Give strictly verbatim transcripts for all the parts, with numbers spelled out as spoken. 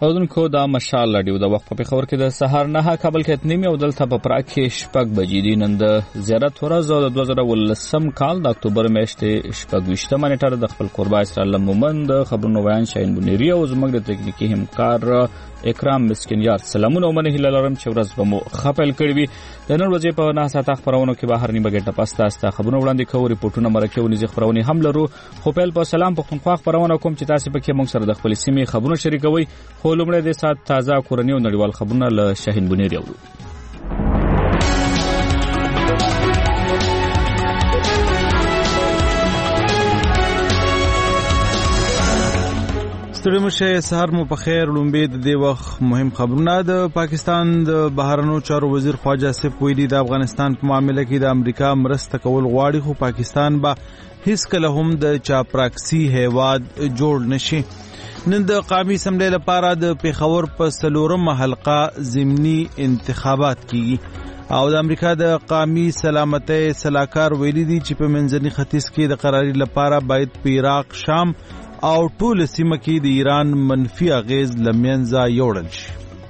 اودونکو دا مشال لډیو د وخت په خبر کې د سهار نه کابل کې اتنیمه او دلته په پراګ کې شپږ بجې دي. نن د زیارت ورځ او د دوه زره ولسم کال د اکتوبر میاشتې شپږ ویشتمه نیټه د خپل قربا اسرائیل مومند خبرونو بیان شاین بنيري او زموږ د تکنیکی همکار اکرام مسکینیار سلامونه او منه لرم چې ورځ به مو خپل کړی وي. د نن ورځې په نه ساعت خبرونو کې بهر نیمه ګټه پسته است خبرونه وړاندې کوي ریپورتونه مرکه ونیز خبرونه هم لرو. خو په په سلام پښتونخوا خبرونه کوم چې تاسو پکې موږ سره د خپل سیمې خبرونه شریکوي. خو لومړی د سات تازه کورنۍ او نړیوال خبرونه له شاهین بنيري اورو. ستړي مشه سهار مو په خیر. لومبه د دې وخت مهم خبرونه. د پاکستان د بهرنیو چارو وزیر خواجه آصف ویلي د افغانستان په معاملې کې د امریکا مرسته کول غواړي خو پاکستان به هیڅ کله هم د چاپراکسي هیواد جوړ نشي. نن د قومي اسمبلی لپاره د پیښور په څلورمه حلقه ضمني انتخابات کیږي او د امریکا د قومي سلامتۍ سلاکار ویلي دي چې په منځني ختیځ کې د قراري لپاره باید په عراق، شام او ټول سیمه کې د ایران منفي اغیز لمنځه یوړل شي.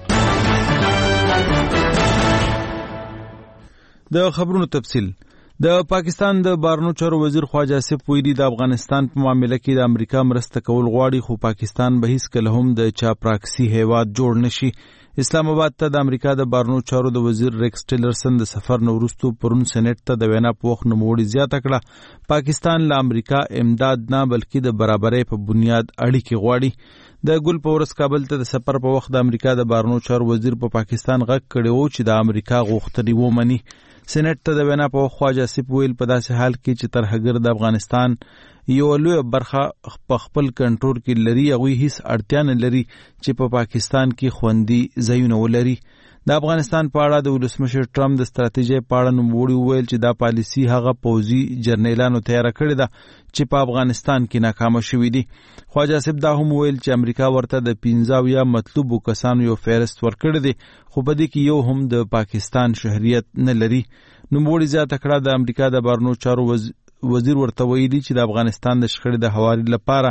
د خبرونو تفصیل. د پاکستان د بهرنیو چارو وزیر خواجه آصف ویلي د افغانستان په معاملې کې د امریکا مرسته کول غواړي خو پاکستان به هیڅ کله هم د چاپراکسي هیواد جوړ نشي. اسلام آباد ته د امریکا د بهرنیو چارو د وزیر ریکس ټیلرسن د سفر نه وروسته پرون سېنات ته د وینا په وخت نوموړي زیاته کړه پاکستان له امریکا امداد نه بلکې د برابرۍ په بنیاد اړیکې غواړي. د ګل په ورځ کابل ته د سفر په وخت د امریکا د بهرنیو چارو وزیر په پاکستان غږ کړی و چې د امریکا غوښتنې ومني. سېنات ته د وینا په وخت خواجه آصف ویل په داسې حال کې چې ترهګر د افغانستان یو لوی برخه په خپل کنټرول کې لري هغوی هیڅ اړتیا نه لري چې په پاکستان کې خوندي ځایونه ولري. د افغانستان په اړه د ولسمشر ټرمپ د ستراتیژۍ په اړه نوموړي وویل چې دا پالیسي هغه پوځي جرنیلانو تیاره کړې ده چې په افغانستان کې ناکامه شوي دي. خواجه آصف دا هم وویل چې امریکا ورته د پنځه اویا مطلوبو کسانو یو فهرست ورکړی دی خو په دې کې یو هم د پاکستان شهریت نه لري. نوموړي زیاته کړه د امریکا د بهرنیو چارو وزیر ورته ویلي چې د افغانستان د شخړې د هواري لپاره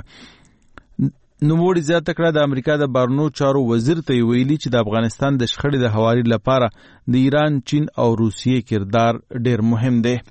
نوموړي زیاته کړه د امریکا د بهرنیو چارو وزیر ته ویلي چې د افغانستان د شخړې د هواري لپاره د ایران، چین او روسیې کردار ډیر مهم دی.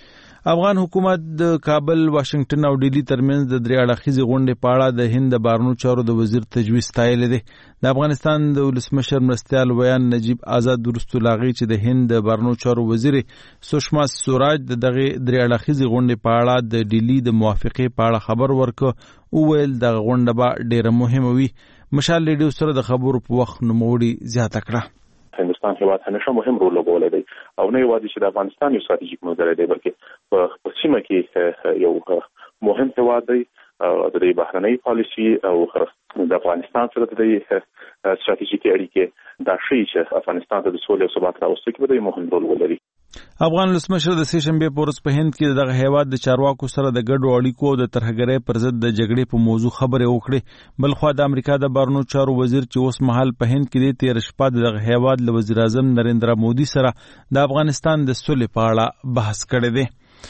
افغان حکومت د کابل، واشنگټن او ډیلی ترمنځ د درې اړخیزې غونډې په اړه د هند د بهرنیو چارو د وزیر تجویز ستایلی دی. د افغانستان د ولسمشر مرستیال ویان نجیب آزاد وروسته له هغې چې د هند د بهرنیو چارو وزیر سشما سوراج د دغې درې اړخیزې غونډې په اړه د ډیلی د موافقې په اړه خبر ورکړ وویل دغه غونډه به ډیره مهمه وي. مشال ریډیو سره د خبرو په وخت نوموړي زیاته کړه هندوستان هیواد همیشه مهم رول لوبولی دی او نه یوازې چې د افغانستان یو ستراتیژیک ملګری دی بلکې په سیمه کې یو مهم هیواد دی. د دې بهرنۍ پالیسي او د افغانستان سره د ستراتیژیکي اړیکې دا شی چې افغانستان ته د سولې او ثبات راوستلو کې به مهم رول ولري. افغان ولسمشر د سې شنبې په ورځ په هند کې دغه هیواد د چارواکو سره د ګډو اړیکو او د ترهګرۍ پر ضد د جګړې په موضوع خبرې وکړې. بلخوا د امریکا د بهرنیو چارو وزیر چې اوس مهال په هند کې دی تېره شپه د دغه هیواد له وزیر اعظم نریندرا مودي سره د افغانستان د سولې په اړه بحث کړی دی.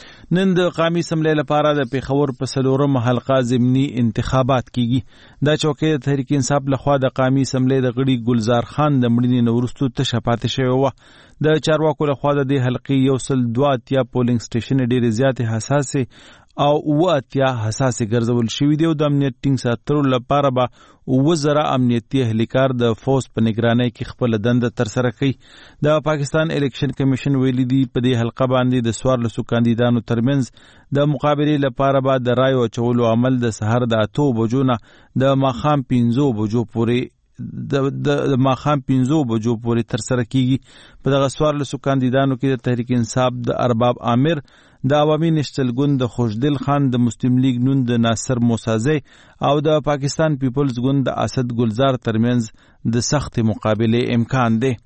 نن د قومي اسمبلی لپاره د پیښور په څلورمه حلقه ضمني انتخابات کیږي. دا چوکۍ د تحریک انصاف لخوا د قومي اسمبلی د غړي ګلزار خان د مړینې نه وروسته تشه پاتې شوې وه. د چارواکو لخوا د دې حلقې یو سل دوه اتیا پولینګ سټیشن ډېرې زیاتې حساسې او اوه اتیا حساسې ګرځول شوي دي او د امنیت ټینګ ساتلو لپاره به اوه زره امنیتي اهلیکار د فوز په نگرانۍ کې خپله دنده ترسره کوي. د پاکستان الیکشن کمیشن ویلي دي په دې حلقه باندې د څوارلسو کاندیدانو ترمنځ د مقابلې لپاره به د رایو اچولو عمل د سهار د اتو بجو نه د ماښام پنځو بجو پورې د د ماښام پنځو بجو پورې ترسره کیږي. په دغه څوارلسو کاندیدانو کې د تحریک انصاف د ارباب عامر، د عوامي نشتل ګوند د خوشدل خان، د مسلم لیگ نون د ناصر موسازی او د پاکستان پیپلز ګوند د اسد ګلزار ترمنځ د سخت مقابله امکان دی.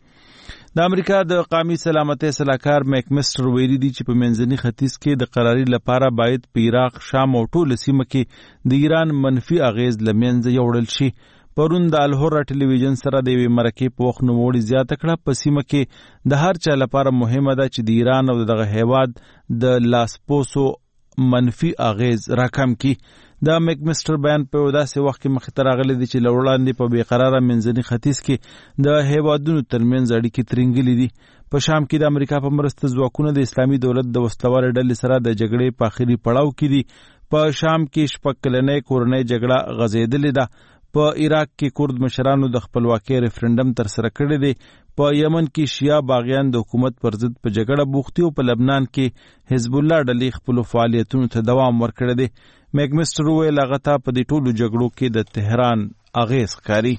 د امریکا د قومي سلامتۍ سلاکار میک مسټر ویلي دي چې په منځني ختیځ کې د قراري لپاره باید په عراق، شام او ټول سیمه کې د ایران منفي اغیز لمنځه یوړل شي. پرون د الهورا ټلویزیون سره د یوې مرکې په وخت نوموړي زیاته کړه په سیمه کې د هر چا لپاره مهمه ده چې د ایران او دغه هیواد د لاسپوسو منفي اغیز راکم کی. د میکمسټر بیان په داسې وخت کې مخې ته راغلی دی چې له وړاندې په بېقراره منځني ختیځ کې د هیوادونو ترمنځ اړیکې ترینګلې دي. په شام کې د امریکا په مرسته ځواکونه د اسلامي دولت د وسلوالې ډلې سره د جګړې په آخري پړاو کې دي. په شام کې شپږ کلنۍ کورنۍ جګړه غځېدلې ده. په عراق کې کورد مشرانو د خپلواکۍ ریفرنډم ترسره کړی دی. په یمن کې شیعه باغیان د حکومت پر ضد په جګړه بوختي او په لبنان کې حزب الله ډلې خپلو فعالیتونو ته دوام ورکړی دی. میکمسټر وویل هغه ته په دې ټولو جګړو کې د تهران اغېز ښکاري.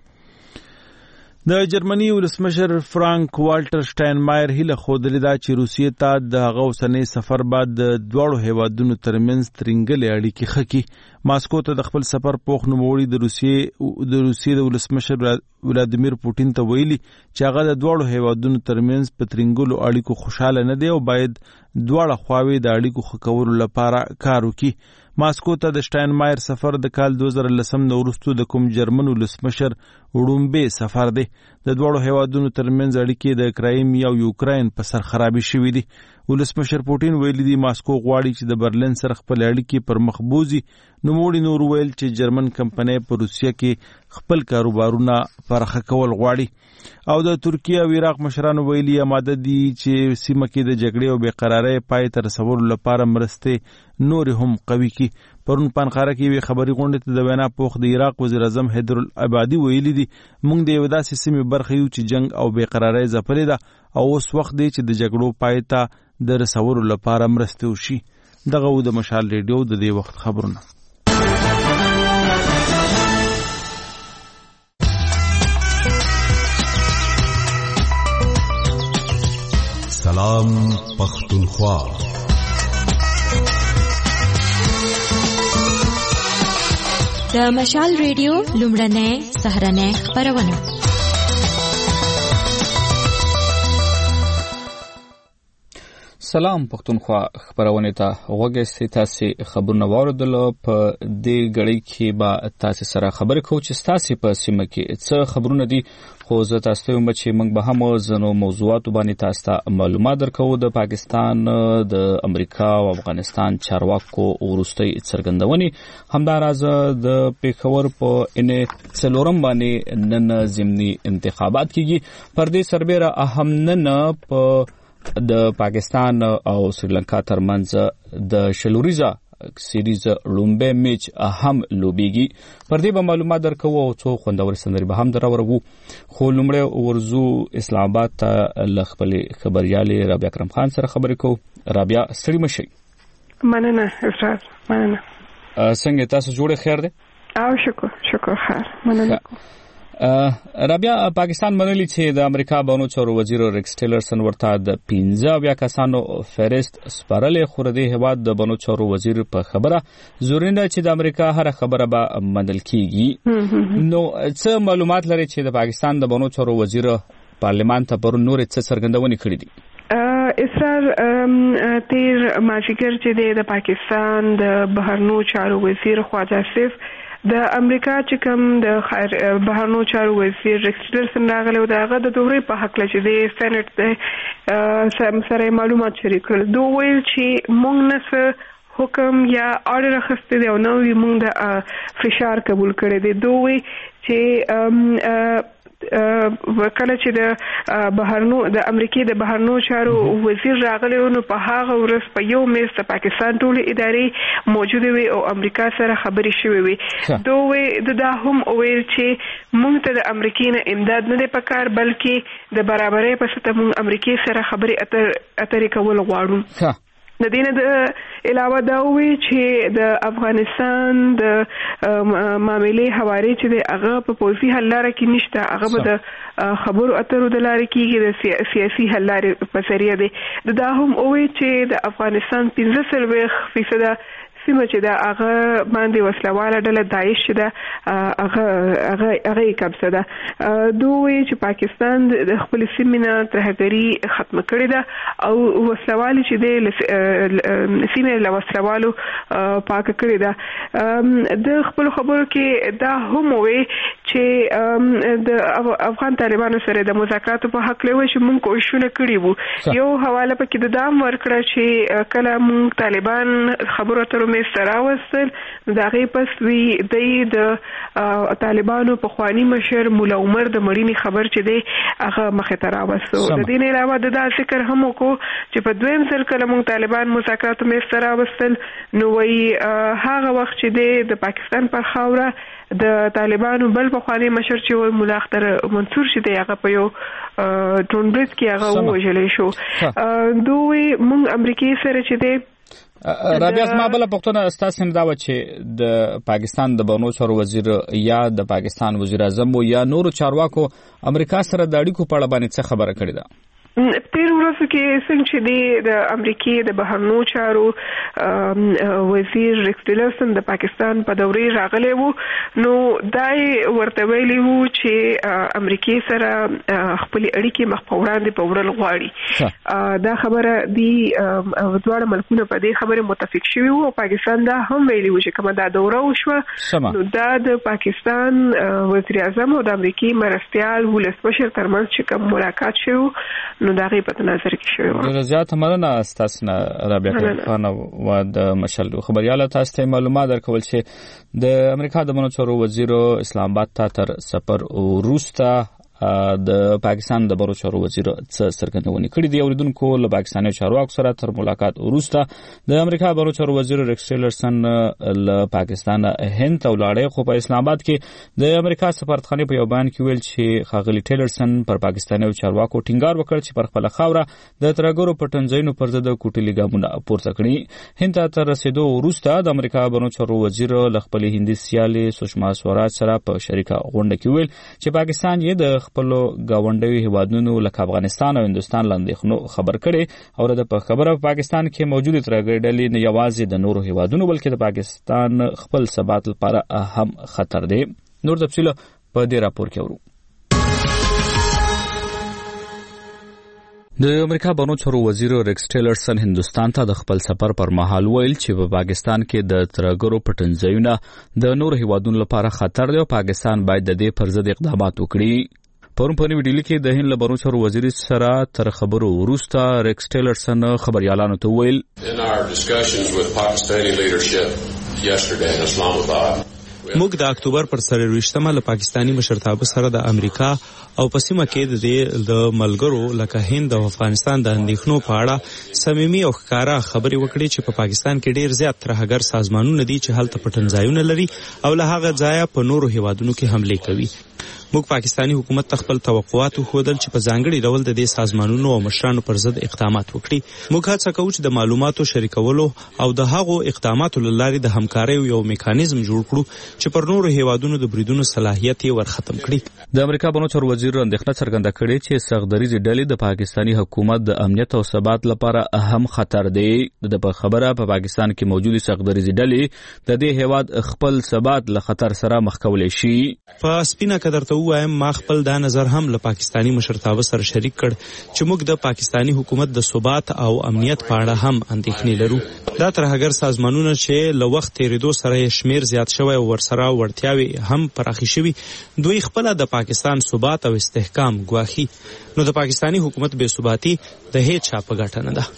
د جرمني ولسمشر فرانک والټر شټاینمایر هیله ښودلې ده چې روسیې ته د هغه اوسنی سفر بعد د دواړو هیوادونو ترمنځ ترینګلې اړیکې ښه کړي. ماسکو ته د خپل سفر پوخ نوموړي د روسیې د روسیې د ولسمشر ولادیمیر پوټین ته ویلي چې هغه د دواړو هیوادونو ترمنځ په ترینګلو اړیکو خوشاله نه دی او باید دواړه خواوې د اړیکو ښه کولو لپاره کار وکړي. ماسکو ته د شټاینمایر سفر د کال دوه زره لسم نه وروسته د کوم جرمن ولسمشر وړومبی سفر دی. د دواړو هیوادونو ترمنځ اړیکې د کرایمیا او یوکراین په سر خرابې شوې دي. ولسمشر پوټین ویلي دی ماسکو غواړي چې د برلین سره خپل اړیکې پر مخ بوځي. نوموړي نور ویل چې جرمن کمپنۍ په روسیه کې خپل کاروبارونه پراخه کول غواړي. او د ترکیه او عراق مشرانو ویلي آماده دي چې سیمه کې د جګړې او بېقرارۍ پای ته رسولو لپاره مرستې نورې هم قوي کړي. پرون په انقره کې یوې خبري غونډې ته د وینا پوخ د عراق وزیر اعظم حیدر العبادي ویلي دي موږ د یوې داسې سیمې برخه یو چې جنګ او بېقرارۍ ځپلې ده او اوس وخت دی چې د جګړو پای ته د رسولو لپاره مرستې وشي. دغه و د مشال ریډیو د دې وخت خبرونه. سلام پختونخوا. د مشال ریډیو لومړنۍ سهرنۍ خبرونه. سلام پختونخوا خبرونه ته غوږی تاسو خبرونه واردل. په دې غړي کې با تاسو سره خبرې کوو چې تاسو په سیمه کې څه خبرونه دي. خو زه تاسو ته وایم چې موږ به هم زنو موضوعات باندې تاسو ته معلومات درکو. د پاکستان د امریکا او افغانستان چارواکو ورستۍ څرګندونې همداراز د پیښور په ان څلورم باندې نن ضمني انتخابات کیږي. پر دې سربېره اهم نن په د پاکستان او سریلانکا ترمنځ د شلوریزه سیریز لومبه میچ هم لوبیږي. پر دې به معلومات درکو او څو خوندور سندري به هم درورغو. خو لومړی ورزو اسلام آباد ته لخپلې خبريالې رابعه اکرم خان سره خبرې کوو. رابعه ستړي مشي. مننه استاد مننه. څنګه تاسو جوړه خیر ده؟ او شکر شکر خیر مننه. رابعه پاکستان منلی چې د امریکا بانو چارو وزیر ریکس ټیلرسن ورته د پنځه بیا کسانو فهرست سپارلې. خو د هیواد د بانو چارو وزیر په خبره زورینده چې د امریکا هر خبره به منل کیږي. نو څه معلومات لري چې د پاکستان د بانو چارو وزیر پارلمان ته پر نور څه څرګندونې کړې دي؟ اسرار تیر ماجیګر چې د پاکستان د بهرنیو چارو وزیر خواجه آصف د امریکا چې کوم د بهرنیو چارو وزیر ریکس ټیلرسن راغلی او د هغه د دورې په حق لچې د سېنات د سره معلومات شریک کړل. دوی ویل چې موږ نه حکم یا اورډر اخیستی دی او نو موږ د فشار قبول کړی دی. دوی چې وکړه چې د بهرنو د امریکای د بهرنو چارو وزیر راغلی نو په هغه ورځ په یو میز د پاکستان ټول ادارې موجود وي او امریکا سره خبرې شوې وي. دوی د دا هم ویل چې موږ ته د امریکای نه امداد نه دی پکار بلکې د برابرۍ په ستو موږ امریکای سره خبرې اتر اترې کول غواړو. د دې نه د علاوه دا وی چې د افغانستان د معاملې حواله چې د هغه په پوزي حل لاره کې نشته. هغه به د خبرو اترو د لارې کې د سیاسي حل لارې په ذریعہ دی. دا هم وی چې د افغانستان پنځه سلويخ فیصد سیمه چې دا هغه باندې وسلواله ډله داعش ده هغه هغه هغه قبضه ده. دوی چې پاکستان د خپل سیمه ترهګری ختم کړی ده او وسلواله چې د سیمه له وسلوالو پاک کړی ده. د خپل خبرو کې دا هم وی چې د افغان طالبانو سره د مذاکراتو په حق لوي چې موږ کوښښونه کړي وو. یو حواله پکې د دام ورکړه چې کله موږ طالبان خبرو اترو مې سره وستل دا غي پس وی د طالبانو په خواني مشر مولا عمر د مړینی خبر چې دی هغه مخه تر راوستو. د دې نه علاوه د دا ذکر هم وکړو چې په دویم ځل کله موږ طالبان مذاکرات مې سره وستل نو وی هغه وخت چې دی د پاکستان پر خاوره د طالبانو بل په خواني مشر چې وي مولا اختر منصور چې دی هغه په یو ټونبرز کې هغه وژل شو. دوی موږ امریکای سره چې دی رابعه ما بل پښتنه استاسم دا و چې د پاکستان د بانو چارو وزیر یا د پاکستان وزیر اعظم یا نور چارواکو امریکا سره د اړیکو په اړه باندې څه خبره کړې ده؟ تیر ورځو کې څنګه چې دی د امریکای د بهرنیو چارو وزیر ریکس ټیلرسن د پاکستان په دورې راغلی وو نو دای ورته ویلی وو چې امریکای سره خپل اړیکې مخ په وړاندې په وړل غواړي. دا خبره دی دواړه ملکونه په دې خبره متفق شوي وو او پاکستان دا هم ویلی وو چې کومه دا دوره وشوه نو دا د پاکستان وزیر اعظم او د امریکای مرستیال ولسمشر ترمنځ چې کوم ملاقات شو نو دا غي په نظر کې شوی و. ډېر زیات مننه تاسو نه رابعه خان او د مشل خبرياله تاسو ته معلومات درکول چې د امریکا د بهرنیو چارو وزیر اسلام آباد ته تر سفر وروسته د پاکستان د بهرنیو چارو وزیر څخه څرګندونې کړې دي. اوریدونکو له پاکستاني چارواکو سره تر ملاقات وروسته د امریکا بهرنیو چارو وزیر ریکس ټیلرسن له پاکستان هند ته ولاړی خو په اسلام آباد کې د امریکا سفارتخانه په یو بیان کې ویل چې ښاغلي ټیلرسن پر پاکستاني چارواکو ټینګار وکړ چې پر خپل خاوره د ترګرو پټنځینو پر ضد کوټلي ګامونه پورته کړي. هند ته تر رسیدو وروسته د امریکا بهرنیو چارو وزیر له خپل هندي سیالي سشما سوراج سره په شریکه غونډه کې ویل چې پاکستان یې د خپل گاونډي هیوادونو لکه افغانستان او هندستان لاندې خبر کړي او د په خبره په پاکستان کې موجود ترګړې ډلې نه یوازې د نورو هیوادونو بلکې د پاکستان خپل ثبات لپاره اهم خطر دی. نور تفصیل په دې راپور کې ورو. د امریکا بهرنیو چارو وزیر ریکس ټیلرسن هندستان ته د خپل سفر پر مهال ویل چې په پاکستان کې د ترګرو پټنځایونه د نورو هیوادونو لپاره خطر دی او پاکستان باید د دې پر ضد اقدامات وکړي. پرون په نیو ډیلی کې د هند له بهرنیو چارو وزیر سره تر خبرو وروسته ریکس ټیلرسن خبريالانو ته ویل موږ د اکتوبر پر سرویشتمه له پاکستانی مشرتابه سره د امریکا او په سیمه کې د ملګرو لکه هند او افغانستان د اندېښنو په اړه صمیمي او ښکارا خبرې وکړې چې په پاکستان کې ډیر زیات ترهګر سازمانونه دي چې هلته پټنځایونه لري او له هغه ځایه په نورو هیوادونو کې حمله کوي. موږ پاکستانی حکومت ته خپل توقعات وښودل چې په ځانګړي ډول د دې سازمانونو او مشرانو پر ضد اقدامات وکړي. موږ هڅه کوو چې د معلوماتو شریکولو او د هغو اقداماتو له لارې د همکارۍ یو میکانیزم جوړ کړو چې پر نورو هیوادونو د بریدونو صلاحیت یې ورختم کړي. د امریکا بهرنیو چارو وزیر اندېښنه څرګنده کړې چې سختدریزې ډلې د پاکستانی حکومت د امنیت او ثبات لپاره اهم خطر دی. د په خبره په پاکستان کې موجودي سختدریزې ډلې د دې هیواد خپل ثبات له خطر سره مخ کولی شي. په سپینه کدرته وایم ما خپل دا نظر هم له پاکستانی مشرتابه سره شریک کړ چې موږ د پاکستانی حکومت د ثبات او امنیت په اړه هم اندېښنې لرو. دا ترهګر سازمانونه چې له وخت تیریدو سره شمیر زیات شوی او ورسره وړتیاوې هم پراخي شوي دوی خپل د پاکستان ثبات او استحکام ګواښي. نو د پاکستانی حکومت بې ثباتي د هیڅ چا په ګټه نه ده.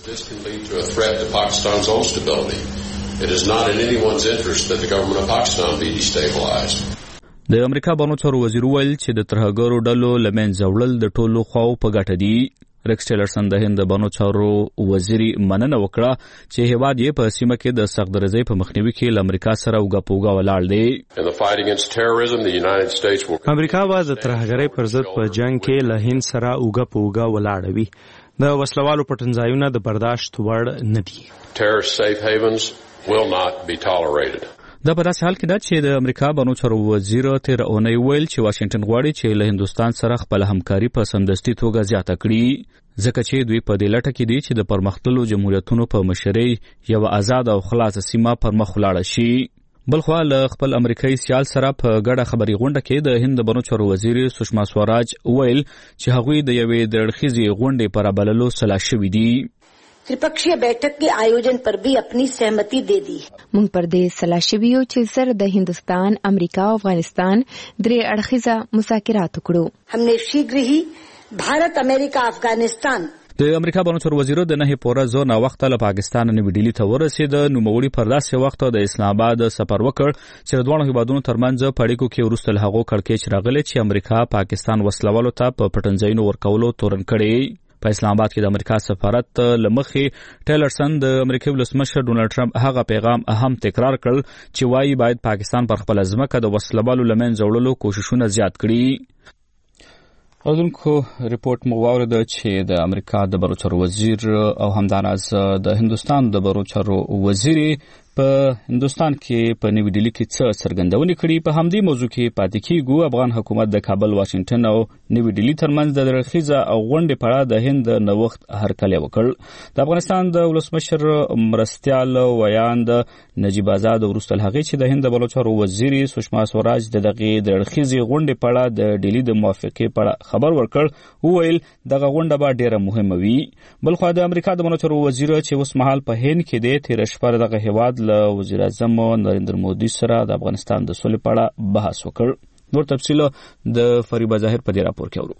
It is not in anyone's interest that the government of Pakistan be destabilized. د امریکا بهرنیو چارو وزیر ویل چې د ترهګرو ډلو له منځه وړل د ټولو خواو په ګټه دي. ریکس ټیلرسن د هند د بهرنیو چارو وزیر مننه وکړه چې هیواد یې په سیمه کې د سختدرزۍ په مخنیوي کې له امریکا سره اوږه په اوږه ولاړ دی. امریکا به د ترهګرۍ پر ضد په جنګ کې له هند سره اوږه په اوږه ولاړه وي. د وسلوالو پټنځایونه د برداشت وړ نه دي. Terrorist safe havens will not be tolerated. دا په داسې حال کې ده چې د امریکا بهرنیو چارو وزیر تیر اونۍ ویل چې واشنگټن غواړي چې له هندوستان سره خپل همکاري په سمدستي توګه زیاته کړي ځکه چې دوی په دې لټه کې دي چې د پرمختللو جمهوریتونو په مشرۍ یو آزاد او خلاصه سیمه پر مخ ولاړه شي. بلخوا له خپل امریکایي سیال سره په ګډه خبري غونډه کې د هند بهرنیو چارو وزیر سشما سوراج ویل چې هغوی د یوې د اړخیزې غونډې پر بللو سلا شوي دي. त्रिपक्षीय बैठक के आयोजन पर भी अपनी सहमति दे दी। موږ پر دې سلا شویو چې سر د هندستان، امریکا او افغانستان درې اړخیزه مذاکرات وکړو. हमने शीघ्र ही भारत अमेरिका अफगानिस्तान د امریکا بانچور وزیر د نه پوره زو نا وخت له پاکستان نو ډیلی ته ورسید. نو موري پر داسې وخت د اسلام آباد سفر وکړ چې د دوه هیوادونو ترمنځ پړیکو کې ورسته هغه کړکېچ راغلی چې امریکا پاکستان وسلوالو ته په پټنځینو ورکولو تورن کړي. په اسلام آباد کې د امریکا سفارت لمخې ټیلرسن د امریکای ولسمشر ډونالد ټرمپ هغه پیغام اهم تکرار کړ چې وايي باید پاکستان پر خپل ځمکه د وسلوالو لمن زوړلو کوششونه زیات کړي. اوردونکو ریپورت مو واورید چې د امریکا د بروچر وزیر او همداراز د هندستان د بروچر وزیر په هندستان کې په نیو ډیلی کې څه څرګندونې کړي. په همدې موضوع کې پاتې کیږو. افغان حکومت د کابل، واشنگټن او نیو ډیلی ترمنځ د درخیزه او غونډې په اړه د هند نوښت هرکلی وکړ. د افغانستان د ولسمشر مرستیال ویاند نجیب آزاد ورسته هغه چې د هند بلوچستان وزیر سشما سوراج د دغه درخیزه غونډې په اړه د ډیلی د موافقه په اړه خبر ورکړ. وویل دغه غونډه به ډیره مهمه وي. بلخو د امریکا د بلوچستان وزیر چې اوس مهال په هند کې د تیر شپه دغه هواد له وزیر اعظم نریندر مودي سره د افغانستان د سولې په اړه بحث وکړ. نور تفصیل د فریبا ظاهر په دې راپور کې اورو.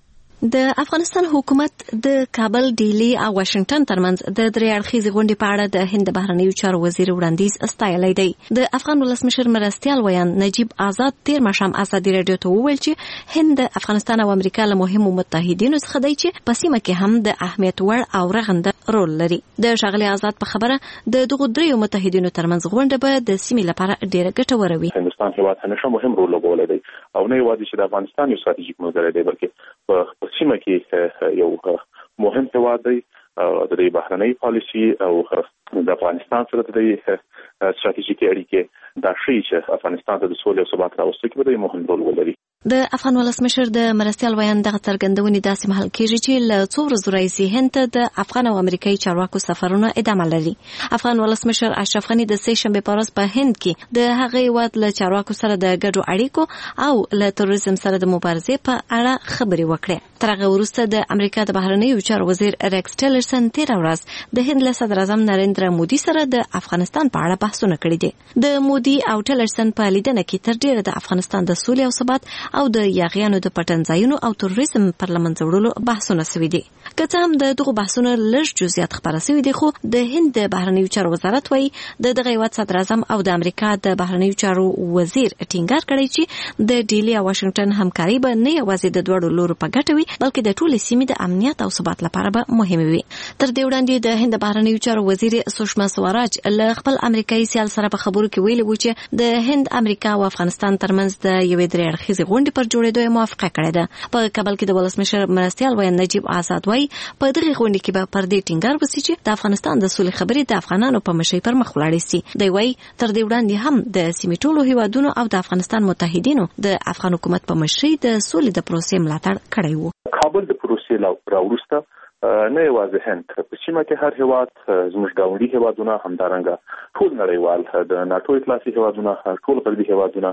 د افغانستان حکومت د کابل، ډیلی او واشنگټن ترمنځ د درې اړخیزې غونډې په اړه د هند بهرنیو چارو وزیر وړاندیز استایلی دی. د افغان ولسمشر مرستیال ویان نجیب آزاد تیر ماښام ازادي راډیو ته وویل چې هند د افغانستان او امریکا له مهمو متحدینو څخه دی چې په سیمه کې هم د اهمیت وړ او رغنده رول لري. د ښاغلي آزاد په خبره د دغو دریو متحدینو ترمنځ غونډه به د سیمې لپاره ډیره ګټوره وي. هندستان هیواد همیشه مهم رول لوبولی دی او نه یوازې چې د افغانستان یو ستراتیژیک ملګری دی بلکې په سیمه کې یو مهم هیواد دی. د بهرنۍ پالیسي او د افغانستان سره د ستراتیژیکي اړیکې دا شی چې افغانستان ته د سولې او ثبات راوستلو کې به مهم رول ولري. د افغان ولسمشر د مرستیال ویان دغه څرګندونې داسې مهال کېږي چې له څو ورځو راهیسې هند ته د افغان او امریکایي چارواکو سفرونه ادامه لري. افغان ولسمشر اشرف غني د سه شنبې په ورځ په هند کې د هغه هیواد له چارواکو سره د ګډو اړیکو او له تروریزم سره د مبارزې په اړه خبرې وکړې. تر هغه وروسته د امریکا د بهرنیو چارو وزیر ریکس ټیلرسن تېره ورځ د هند له صدر اعظم نریندر مودي سره د افغانستان په اړه بحثونه کړي دي. د مودي او ټیلرسن په لیدنه کې تر ډیره د افغانستان د سولې او ثبات او د یاغیانو د پټنځایونو او تروریزم پر لمنځه وړلو بحثونه شوي دي. که څه هم د دغو بحثونو لږ جزئیات خپاره شوي دي، خو د هند د بهرنیو چارو وزارت وایي د دغه هیواد صدر اعظم او د امریکا د بهرنیو چارو وزیر ټینګار کړی چې د ډیلی او واشنگټن همکاري به نه یوازې د دوړو لورو په ګټه وي بلکې د ټولې سیمې د امنیت او ثبات لپاره به مهمه وي. تر دې وړاندې د هند بهرنیو چارو وزیر سشما سوراج له خپل امریکایي سیال سره په خبرو کې ویلي و چې د هند، امریکا او افغانستان ترمنځ د یوې درې اړخیزې غونډې پر جوړېدو موافقه کړې ده. په کابل کې د ولسمشر مرستیال ویان نجیب آزاد وایي په دغه غونډې کې به پر دې ټینګار وشي چې د افغانستان د سولې خبرې د افغانانو په مشرۍ پر مخ ولاړې سي. دی وایي تر دې وړاندې هم د سیمې ټولو هیوادونو او د افغانستان متحدینو د افغان حکومت په مشرۍ د سولې د پروسې ملاتړ کړی و. کابل د پروسې راوروسته نه یوازې هند په سیمه کې هر هیواد زموږ ګاونډي هیوادونه همدارنګه ټول نړیوال د ناتو ائتلافي هیوادونه ټول غربي هیوادونه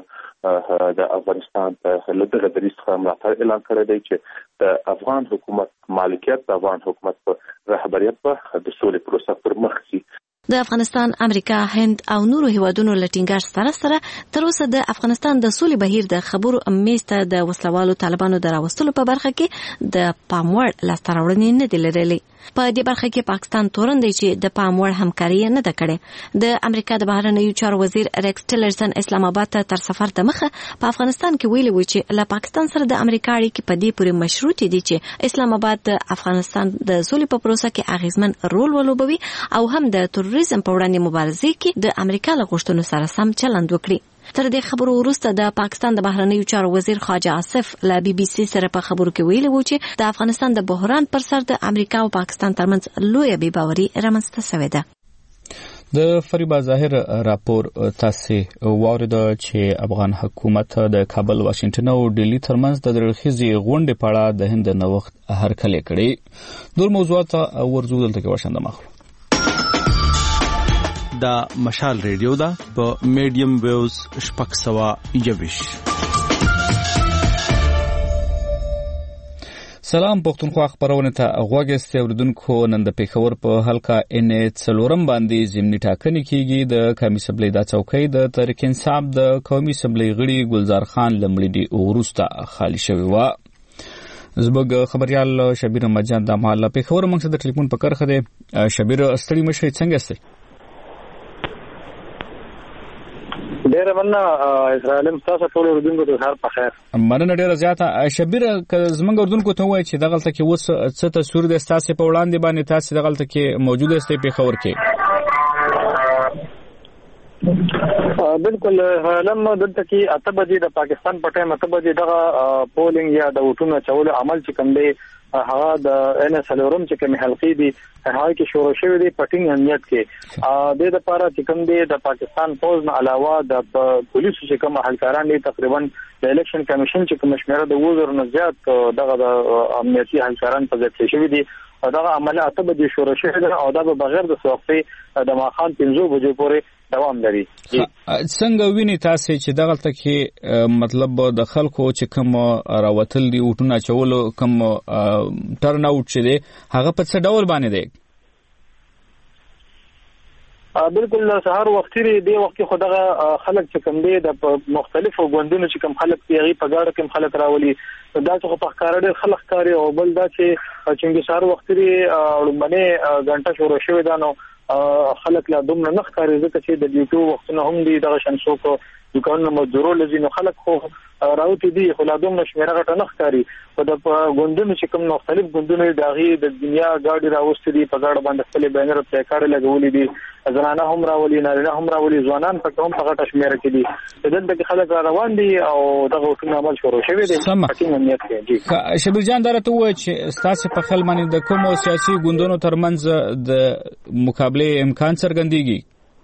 د افغانستان له دغه دریځ څخه ملاتړ اعلان کړی دی چې د افغان حکومت مالکیت د افغان حکومت په رهبریت به د سولې پروسه پر مخ ځي. د افغانستان، امریکا، هند او نورو هیوادونو له ټینګار سره سره تر اوسه د افغانستان د سولې بهیر د خبرو میز ته د وسلوالو طالبانو د راوستلو په برخه کې د پام وړ لاسته راوړنې نه دي لرلې. په دې برخه کې پاکستان تورن دی چې د پام وړ همکاري نه ده کړې. د امریکا د بهرنیو چارو وزیر ریکس ټیلرسن اسلام آباد ته تر سفر ته مخه په افغانستان کې ویلي و چې له پاکستان سره د امریکا اړیکې په دې پورې مشروط دي چې اسلام آباد د افغانستان د سولې په پروسه کې اغیزمن رول ولوبوي او هم د تروریزم په وړاندې مبارزې کې د امریکا له غوښتنو سره سم چلند وکړي. تر دې خبرو وروسته د پاکستان د بهرنیو چارو وزیر خواجه آصف له بي بي سي سره په خبرو کې ویلي و چې د افغانستان د بحران پر سر د امریکا او پاکستان ترمنځ لویه بې باوري رامنځته شوې ده. د فریبا ظاهر راپور تاسو واورید چې افغان حکومت د کابل، واشنگټن او ډیلی ترمنځ د درخیزي غونډې په اړه د هند نوښت هرکلی کړي. نور موضوعات ورزو دلته کې ورشنده مخلو. دا مشال ریډیو دا په میډیم ویوز شپږ سوه یوویشت. سلام پښتونخوا خبرونه ته غوږ است اوریدونکو نن د پیښور په حلقه ان څلورم باندې ضمني ټاکنې کیږي د قومي اسمبلی د چوکۍ د تحریک انصاف د قومي اسمبلی غړي ګلزار خان لمړي دی ورسته خالی شوی و زبګ خبريال شبیر مجان د مال پیښور موږ د ټلیفون په کرخه دی شبیر استړي مشه څنګه است ډیره مننه اسرائیل تاسو ټول اردوونکو ته هر په خیر مننه ډیره زیاته شبیر زمونږ اردوونکو ته وایي چې دغلته کې اوس څه تصویر د تاسو په وړاندې باندې تاسو دغلته کې موجود استئ په خبر کې بالکل لم دلته کې اته بجې د پاکستان په ټایم اته بجې دغه پولینګ یا د وټونو چول عمل چې کوم دی هغه د ان اس لورم چې کوم حلقې دي هغه کې شروع شوی دی پټینګ امنیت کې د لپاره چې کوم دی د پاکستان فوج نه علاوه د پولیسو چې کوم اهلکاران دي تقریبا د الیکشن کمیشن چې کوم شمیره د وزر نه زیات دغه د امنیتي اهلکاران په ځای شوی دي دغه عمل اته بجې شروع شوی دی او دا به بغیر د وقفې د ماخان پنځه بجې پورې دوام لري. څنګه ویني تاسو چې دغه تکي مطلب د خلکو چې کوم راوتل دي وټونه چولو کوم ټرن اوټ شه دي هغه په څه ډول باندې دی؟ بالکل سهار وختي دی وخت خو دغه خلک چې کوم دي د مختلفو غوندونو چې کوم خلک پیغي په ګاډه کوم خلک راولي دا څه په ښکار ډېر خلک کاری او بل دا چې چې سهار وختي لومبنه غنټه شروع شوې ده نو خلک لا دومره نخ کاری ځکه چې د ډیوټو وختونه هم دي دغه شنسو کو دکانونو مزدورو لذي نو خلک خو راوتی دي خو لا دومره شمیره غټه نخ کاری په د غوندونو چې کوم مختلف غوندونه داغي د دنیا گاډي راوستي دي په گاډه باندې خپل بینر په کار لګولې دي زنانه هم راولي نه هم راولي ځوانان په کوم په غټه شمیره کې دي دلته کې خلک روان دي او دغه ټول عمل شروع شوی دی پټینګ امنیت کې جی شبیر جان درته وایي چې تاسو په خل باندې د کوم سیاسي غوندونو ترمنځ د مقابله امکان څرګندېږي؟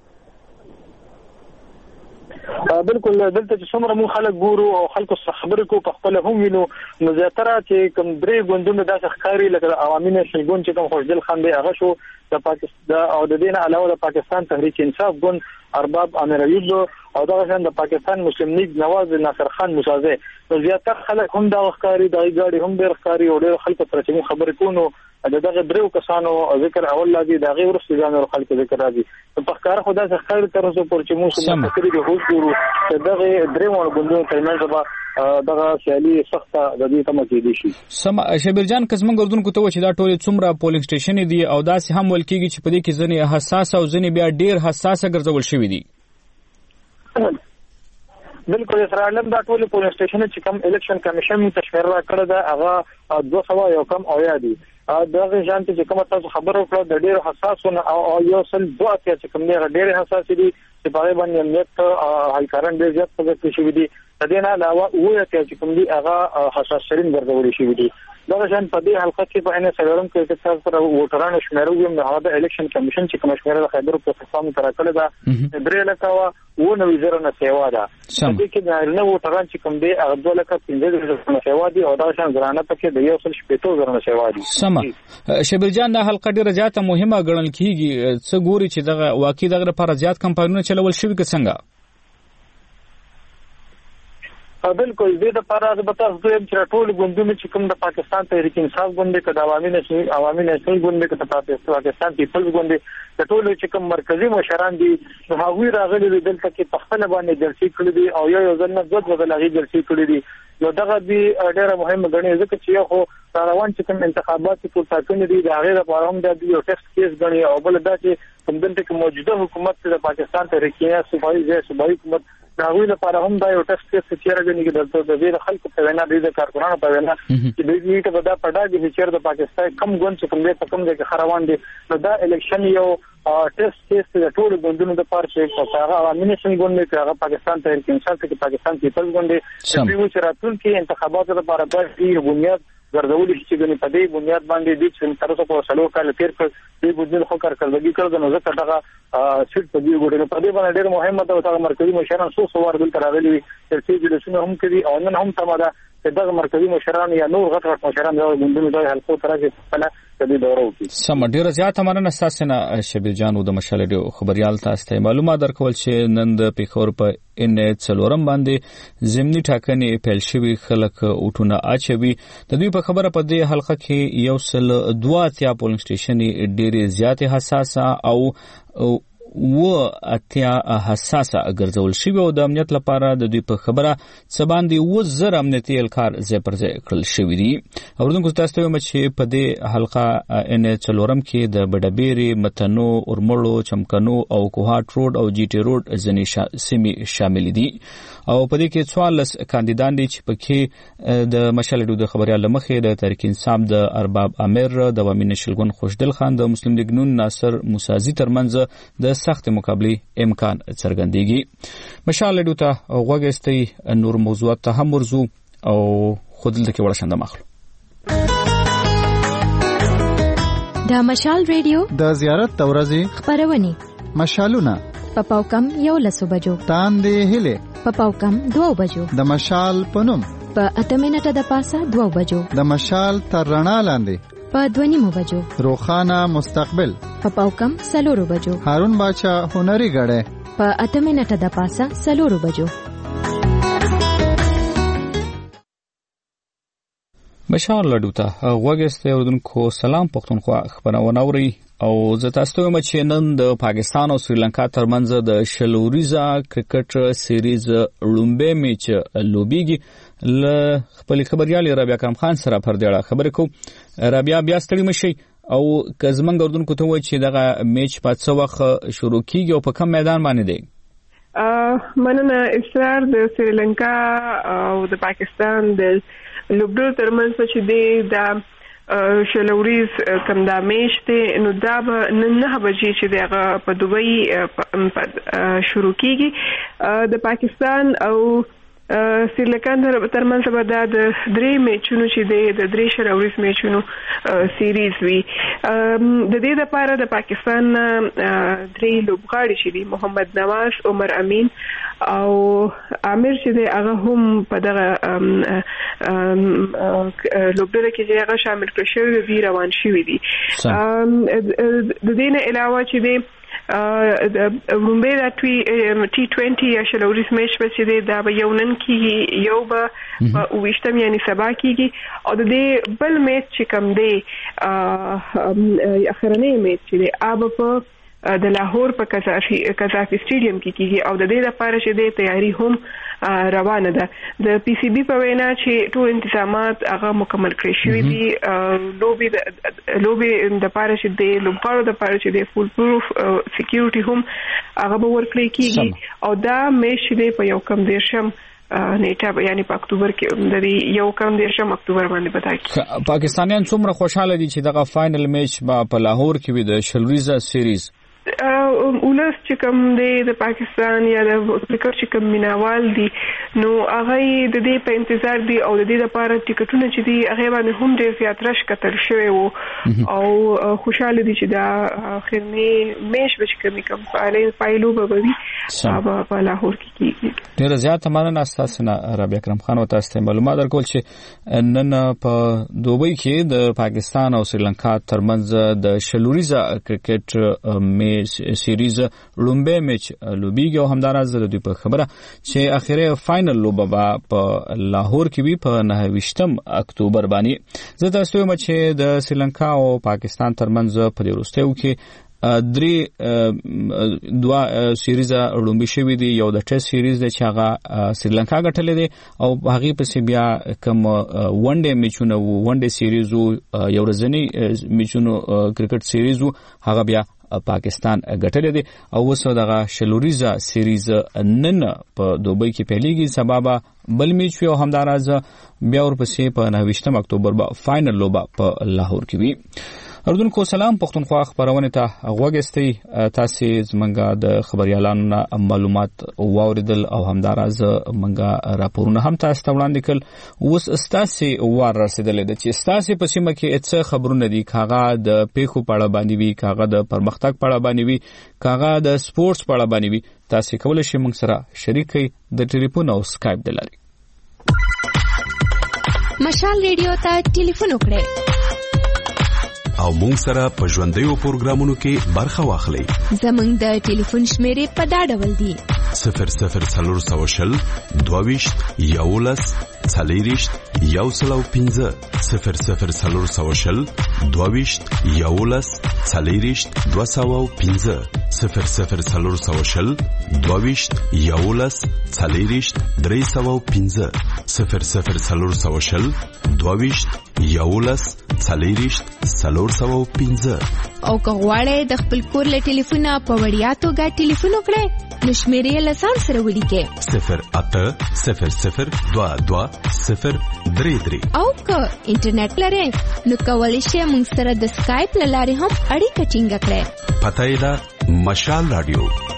بالکل دلته چې څومره مون خلک ګورو او خلکو خبرې کو په خپل هم وینو نو زیاتره چې کوم درې غوندونه د ښکاری لکه عوامي نشل ګوند چې کوم خوشدل خان دی هغه شو د پاکستان او د دین علاوه د پاکستان تحریک انصاف ګوند ارباب امیر ایوب او دغه شان د پاکستان مسلم لیگ نواز ناصر خان مسازه نو زیاتره خلک هم د ښکاری د ګاډي هم ډېر ښکاری او ډېر خلکو تر چې خبرې کوو دغه درو کسانو ذکر اول لازم دغه ورسې ځان خلک ذکر راځي په ښکار خدا څخه خیر تر اوسه پر چې موږ فکرې د هوښ ګورو دغه درو غوندونو ترمنځ به دغه سیالي سخته د دې تم کې دي شي سم شبیر جان کزمن ګردون کو ته چې دا ټول څومره پولینګ سټیشن دي او داسې هم ول کېږي چې په دې کې ځنې حساس او ځنې بیا ډېر حساسه ګرځول شوی دي. بالکل اسرائیل دا ټول پولینګ سټیشن چې کوم الیکشن کمیشن تشویر را کړی دا هغه دوه سوه یو کم او یا دي دغه ځان چې کوم تاسو خبرو کړو د ډېر حساسونه او یو سل دوه چې کوم نه ډېر حساس دي چې په باندې امنیت هلکاران ډېر زیات پکې شوی دي د دې نه علاوه وایي چې کوم دي هغه حساس شرین ګرځولي شوی دي دغه ځان په دې حلقه کې په ان سلورم کې چې تاسو سره ووټرانو شمیرو هم د هغه الیکشن کمیشن چې کوم شمیره د خیبر پختونخوا تر کړه دا درې لکه و نو وزیر نه سیوا ده دې کې د نو ووټران چې کوم دي هغه دوه لکه پنځه زره نه سیوا دي او دا شان زرانه پکې د یو سل شپږ زره نه سیوا دي. سم شبیر جان دا حلقه ډیره زیاته مهمه ګڼل کیږي څه ګوري چې دغه واقعي دغه لپاره زیات کمپاینونه چلول شوی که څنګه؟ بالکل دې د لپاره د بتاس دویم چې ټول غوندونه چې کوم د پاکستان تحریک انصاف غوندې کډ عوامي نشي عوامي نشي غوندې کډ پاکستان پیپلز غوندې د ټول چې کوم مرکزی مشران دي هغوی راغلي دلته کې په خپل باندې جلسې کړې دي او یو یو ځل نه دوه دوه لغې جلسې کړې دي نو دغه دي ډېره مهمه غني ځکه چې یو خو روان چې کوم انتخابات په تاکونه دي د هغه لپاره هم د یو ټیسټ کیس غني او بل دا چې کوم دلته کې موجوده حکومت د پاکستان تحریک صوبایي ځای صوبایي حکومت دا وی لپاره هم دا یو ټیسټ کیس چې راغلی کې د دې خلکو په وینا د کارکونانو په وینا چې د دې ته دا پډا دي چې د پاکستان کم ګوند چې کوم دې کوم دې خروان دي نو دا الیکشن یو ټیسټ کیس د ټول ګوندونو د پاره چې هغه عوامي نشي ګوند کې هغه پاکستان تحریک انصاف کې پاکستان پیپلز ګوند چې په راتلون کې انتخاباتو لپاره د بنیاد ګرځولې چې د په دې بنیاد باندې د چې تر اوسه په سلو کال تیر کړ دې بنیاد خو کارکړګي کړو نو ځکه دا سیټ په دې ګوډه په دې باندې ډېر مهمه ده او مرکزی مشران څو څو ور دل تراغلي چې چې د شنو هم کوي او نن هم تمه ده چې دغه مرکزی مشران یا نور غټ غټ مشران د ګوندونو د حلقو ترڅ خپل د دوره وکړي. سم ډیره زیاته مننه تاسو نه شبیر جان د مشال ډیو خبريال تاسو ته معلومات درکول چې نن د پیښور په ان څلورم باندې ضمني ټاکنې پیل شوی خلک اوټونه اچوي. د دوی په خبره په دې حلقه کې یو سل دوه اتیا پولینګ سټیشن ډیره زیاته حساسه او و اتیا حساسه ګرځول شوی او د امنیت لپاره د دوی په خبره څه باندې و زر امنیتي الکار ځای پر ځای کړل شوی دي. اوردونکو تاسو ته چې په دې حلقه ان څلورم کې د بډبيري متنو اورمړو چمکنو او کوهات روډ او جی ټي روډ ځنې سیمې شامل دي او په دې کې څوارلس کاندیدان دي چې پکې د مشال ډو د خبريال مخې د تحریک انصاف د ارباب امیر د وامین نشلګون خوشدل خان د مسلم لیگ نون ناصر موسازی ترمنځ د سخت مقابله امکان څرګندېږي. مشال ډو ته غوږستي نور موضوعات ته هم ورزو او خودل د کې ورشنده مخلو د مشال ریډیو د زیارت تورزي خبرونه مشالونه په پاوکم یو لسو بجو تاندې هله په پاوکم دوه بجو د مشال پنوم په اته منټه د پاسه دوه بجو د مشال تر رڼا لاندې په دوه نیمو بجو روخانه مستقبل په پاوکم سلورو بجو هارون باچا هنري غړې په اته منټه د پاسه سلورو بجو. مشال لډو ته غوږسته اوردونکو سلام پښتونخوا خبرونه اوري او زه تاسو ته چې نن د پاکستان او سریلانکا ترمنځ د شلوریزا کرکټ سیریز لومبه میچ لوبيږي. ل خپل خبريال رابعه کرم خان سره پر دې اړه خبرې کوم. رابعه بیا ستړي مشي او کزمنګ اوردونکو ته وایي چې دغه میچ په څو وخت شروع کیږي او په کوم میدان باندې دی؟ مننه. اصرار د سریلانکا او د پاکستان د لوبډو ترمنځ چې دی د شلوریز کم دا میش دی نو دا به نن نه بجې چې دغه په دوبۍ شروع کیږي. د پاکستان او سریلانکا ترمنځ به دا د درې میچونو چې دی د درې شلوریز میچونو سیریز وي. د دې لپاره د پاکستان درې لوبغاړي چې دي محمد نواز، عمر امین او عامر چې دی هغه هم په دغه لوبډله کې چې هغه شامل کړل شوی دي روان شوی دي. د دې نه علاوه چې دی رومبه دا ټي ټوینټي یا شلوریز میچ به چې دی دا به یو نن کېږي یو به اوویشتم یعنی سبا کېږي او د دې بل میچ چې کوم دی اخرنی میچ چې دی هغه په د لاهور په قذافي قذافي سټیډیم کې کېږي او د دې لپاره چې د تیاری هم روانه ده. د پی سی بي په وینا چې ټول انتظامات هغه مکمل کړی شوی دي. لوبي لوبي د لپاره چې د لوبغاړو د لپاره چې د فول پروف سکیورټي هم هغه به ورکړي کېږي او دا میچ دی په یو کم دیرشم نیټه یعنی په اکتوبر کې د یو کم دیرشم اکتوبر باندې پاتای. پاکستانیان څومره خوشاله دي چې دغه فائنل میچ په لاهور کې وي د شلوریزا سیریز؟ اولس چې کوم دی د پاکستان یا د کرکټ چې کوم مینوال دي نو هغه د دې په انتظار دي او د دې لپاره ټیکټونه چې دي هغه باندې هم ډېر زیات رش کتل شوی وو او خوشاله دي چې دا اخرنی میچ به کوم کوم فعالین فایلو به وي په لاهور کې کیږي. ډېر زیات مننه تاسو نه رابعه کرم خان او تاسو ته معلومات درکول چې نن په دوبۍ کې د پاکستان او سریلانکا ترمنځ د شلوریزا کرکټ میچ سیریز لومبه میچ لوبیږي او همدارس د دوی په خبره چې اخیره فائنل لوبه په لاهور کې وي په نهه اکتوبر باندې. زه تاسو ته چې د سریلانکا او پاکستان ترمنځ په وروستیو کې درې دوا سیریز لومبي شوی دی. یو د ټیسټ سیریز دی چې هغه سریلانکا ګټلې دی او هغه پسې بیا کوم ون ډے میچونه ون ډے سیریز یو ورځنی میچونو کرکټ سیریز هغه بیا پاکستان ګټلې دي او اوس دغه شلوریزا سیریز نن په دوبۍ کې پیلېږي. سبب بل میچ او همدارز بیا ورپسې په نهه اکتوبر به فائنل لوبه په لاهور کې وي. اردوونکو سلام پښتونخوا خبرونه ته غوږستئ. تاسو زمونږ د خبريالانو معلومات واوریدل او همدارز مونږه راپورونه هم تاسو ته وړاندې کړل. اوس تاسو وار رسیدلې ده چې تاسو په سیمه کې څه خبرونه دي کاغه د پیښو په اړه باندې وي کاغه د پرمختګ په اړه باندې وي کاغه د سپورتس په اړه باندې وي تاسو کولای شئ موږ سره شریک کړئ د ټلیفون او سکایپ د لارې. مشال ریډیو ته ټلیفون وکړئ او مونږ سره په ژوندیو پروګرامونو کې برخه واخلئ. زمونږ د ټلیفون شمیرې په دا ډول دي: صفر صفر څلور سوه شل دوه ویشت یولس څلېرویشت یو سل او پنځه صفر صفر څلور سوه شل دوه ویشت یولس څلېرویشت دوه سوه او پنځه صفر صفر څلور سوه شل دوه ویشت یولس څلېرویشت درې سوه او پنځه صفر صفر څلور سوه شل دوه ویشت یولس څلېرویشت څلور سوه او پنځه. او که غواړئ د خپل کور له ټلیفونه په وړیا توګه ټلیفون وکړئ نو شمیرې له ځان سره ولیکئ: صفر اته صفر صفر دوه دوه صفر درې درې. او که انټرنیټ لرئ نو کولی شئ موږ سره د سکایپ له لارې هم اړیکه ټینګه کړئ. پته یې ده مشال رادیو.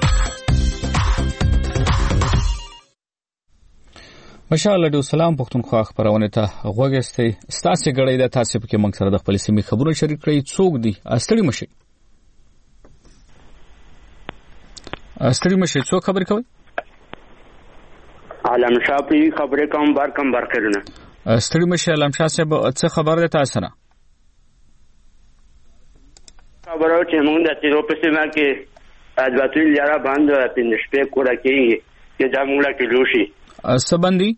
مشال رادیو سلام پښتونخوا خبرونه ته غوږ استئ. ستاسو غړې د تاسو په کې موږ سره د خپل سیمې خبرونه شریک کړئ. څوک دي استړي مشي استړي مشي څوک خبر کوي؟ علم شاه په خبره کوم بار کوم بار کړنه استړي مشي علم شاه صاحب څه خبر ده تاسو نه؟ خبرو چې موږ د تیرو په سیمه کې ادواتل یاره باندې پینځ په کوړه کې چې دا موږ کې لوشي سبندي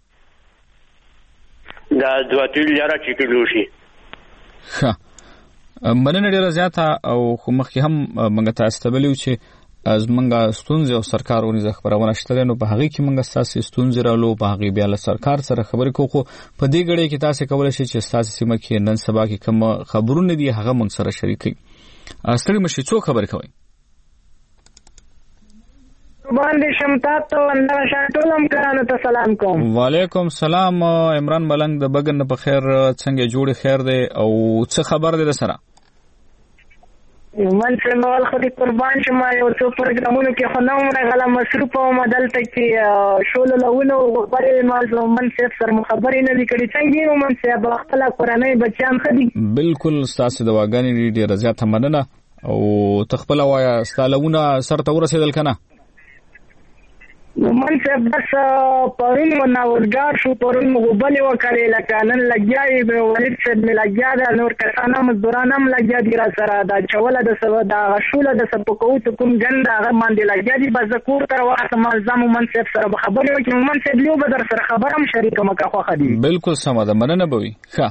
دا ادواتل یاره چې کې لوشي. ښه مننه ډیره زیاته. او خو مخکې هم موږ تاسو ته ویلو چې از منګه ستونزې او سرکارونی ز خبرونه شته نو په هغه کې موږ تاسو ستونزې رالو په هغه بیا له سرکار سره خبرې کوو. په دې غړې کې تاسو کولای شئ چې تاسو سیمه کې نن سبا کې کوم خبرونه دي هغه موږ سره شریکئ. استړي مشي څوک خبر کوي؟ باندې شمتا ته الله شاتولم کرانه ته سلام کوم. وعلیکم سلام. عمران ملنګ د بګن په خیر څنګه جوړ خیر دی او څه خبر دی سره؟ من څه نوال خو دې قربان شم یو څو پروګرامونو کې خو نوم راغله مصروف او مدلته کې شول لهونه غبرې مازو من څه سر مخبرې نه لیکلي څنګه نو من څه بخلا قرانه بچان خدي. بالکل تاسو د واګانی ډیره زیاته مننه او تخپل وایا ستالونه سر ته ورسېدل کنه؟ من څه بس پرون مناورګار شو پرون غوبلې وکړې لکه نن لګیاي به ولید څه مې لګیا دا نور کسانه مزدوران هم لګیا دي را سره دا چوله د سبا دا غشوله د سپکو ته کوم جن دا غ باندې لګیا دي بس کور تر وخت ملزم من څه سره خبرې وکړم من څه لیو به در سره خبرم شریک مکه خو خدي. بالکل سم ده مننه بوي. ښه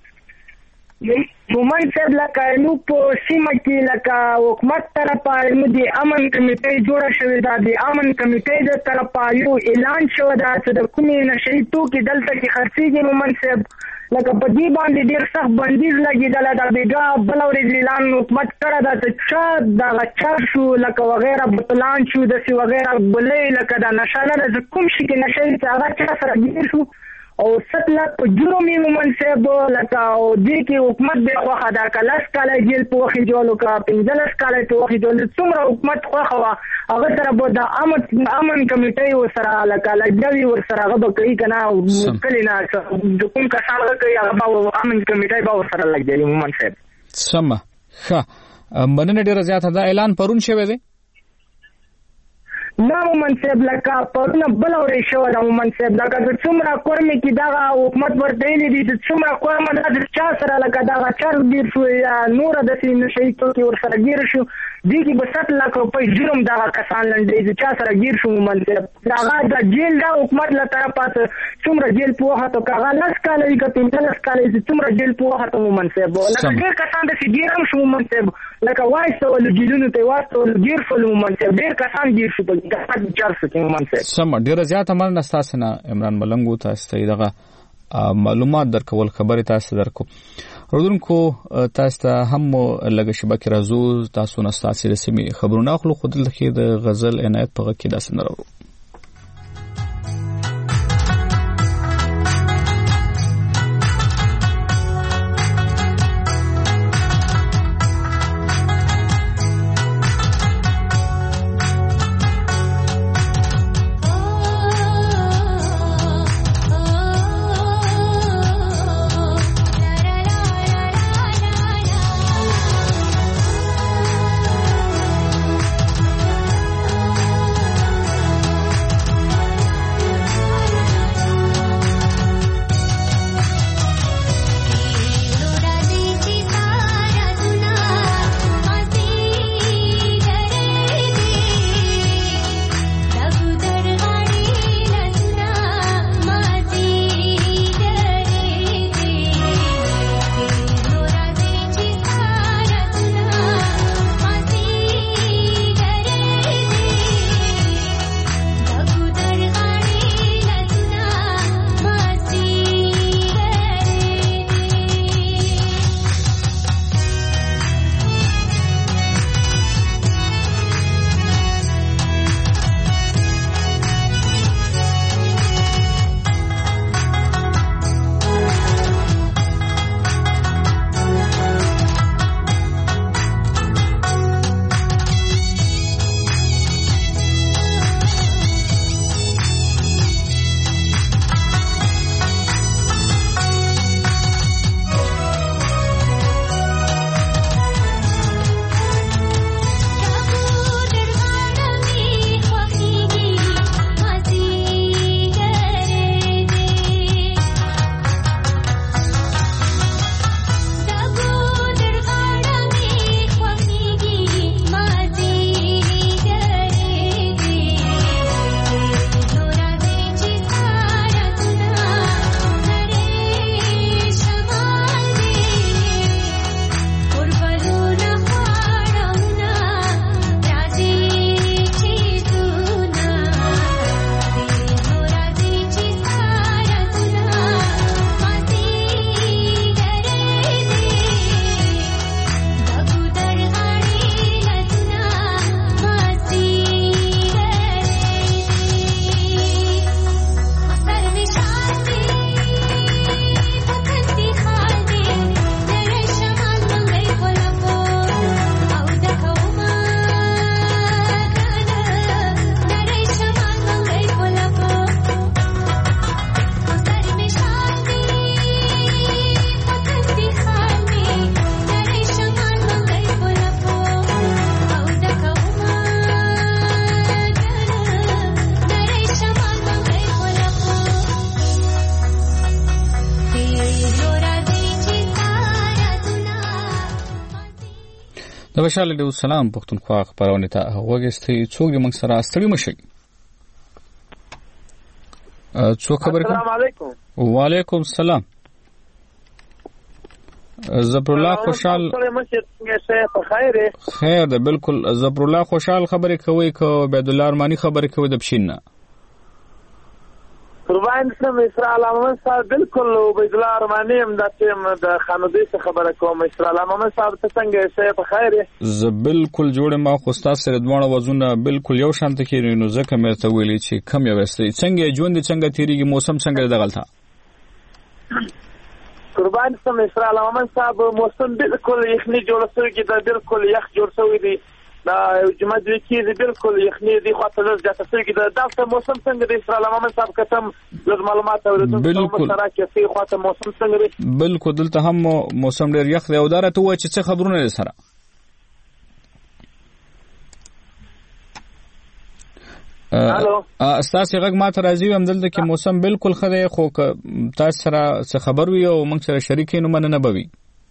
مومن صاحب لکه نو په سیمه کې لکه حکومت طرفه نو د امن کمیټې جوړه شوې ده. د امن کمیټې د طرفه یو اعلان شوی ده چې د کومې نشي توکي دلته کې خرڅېږي. مومن صاحب لکه په دې باندې ډېر سخت بندیز لګېدل دا بیګا بل ورځ اعلان حکومت کړی ده چې چا دغه چار شو لکه وغیره بوتلان شو داسې وغیره بلې لکه دا نشه نه ده کوم شي کې نشه چې هغه چا سره ګیر شو او ستله په جرم یې مومن صاحب لکه او دې کې حکومت د خوښه دا کلاس کاله جیل په وخت جوړو کا پنځلس کاله په وخت جوړ څومره حکومت خوښه وا هغه سره به د امن امن کمیټې و سره لکه لګوي ور سره هغه به کوي کنه کلی نه د کوم کسان هغه کوي هغه به امن کمیټې به ور سره لګوي مومن صاحب. سم ښه مننه ډیره زیاته. دا اعلان پرون شوی دی؟ نه مومن صاحب لکه پرونه بل اورې شو دا مومن صاحب لکه د څومره کورمې کې دا حکومت ورته دی د څومره کورمه د چا سره لکه دا چار ډیر شو یا نور د سې نشي توکي ور سره ګیر شو دي کې به ست لک روپۍ جرم دا کسان لنډې د چا سره ګیر شو مومن صاحب دا د جیل دا حکومت له طرفه څومره جیل په وخت او کاغه لاس کاله کې پنځلس کاله څومره جیل په وخت مومن صاحب لکه ډیر کسان د ګیرم شو مومن صاحب لکه وایسو ول جیلونو ته واسو ګیر فل مومن صاحب ډیر کسان ګیر شو سم ډیره زیاته مننه تاسو نه عمران ملنګو تاسو ته دغه معلومات درکول خبره تاسو درکو. رودونکو تاسو ته هم لږه شبکه راځو تاسو نه تاسو د سیمې خبرونه خو خود لکه د غزل عنایت په کې داسې نه راوړو. د خوشاله دی سلام پښتونخوا خبرونه ته وګستې څوک موږ سره ستړي مشي څوک خبر السلام علیکم وعلیکم السلام زبر الله خوشحال خیر ده بالکل زبر الله خوشحال خبرې کوي کو عبد الله ارمانی خبرې کوي د بشینه قربان اسلام اسرائیل امام صاحب بالکل عبد الله ارمانی هم د تیم د خانودي خبره کوم اسرائیل امام صاحب ته څنګه شي په خیر ز بالکل جوړه ما خو تاسو سره دوه وزونه بالکل یو شانت کې نو ځکه مې ته ویلې چې کم یو وستې څنګه ژوند څنګه تیریږي موسم څنګه دغلته قربان اسلام اسرائیل امام صاحب موسم بالکل یخني جوړ شوی کې د بالکل یخ جوړ شوی دی دا جمعه دې کې بالکل یخني دی خو ته لږ جاته شوی کې دا داسې موسم څنګه د اسرائیل امام صاحب کتم لږ معلومات اوریدل بالکل سره کې څه خو ته موسم څنګه دی بالکل دلته هم موسم ډیر یخ دی او دا راته و چې څه خبرونه سره الو استاسو غږ ما ته راځي هم دلته کې موسم بالکل خره خو تاسو سره څه خبر وي او موږ سره شریکې نو مننه بوي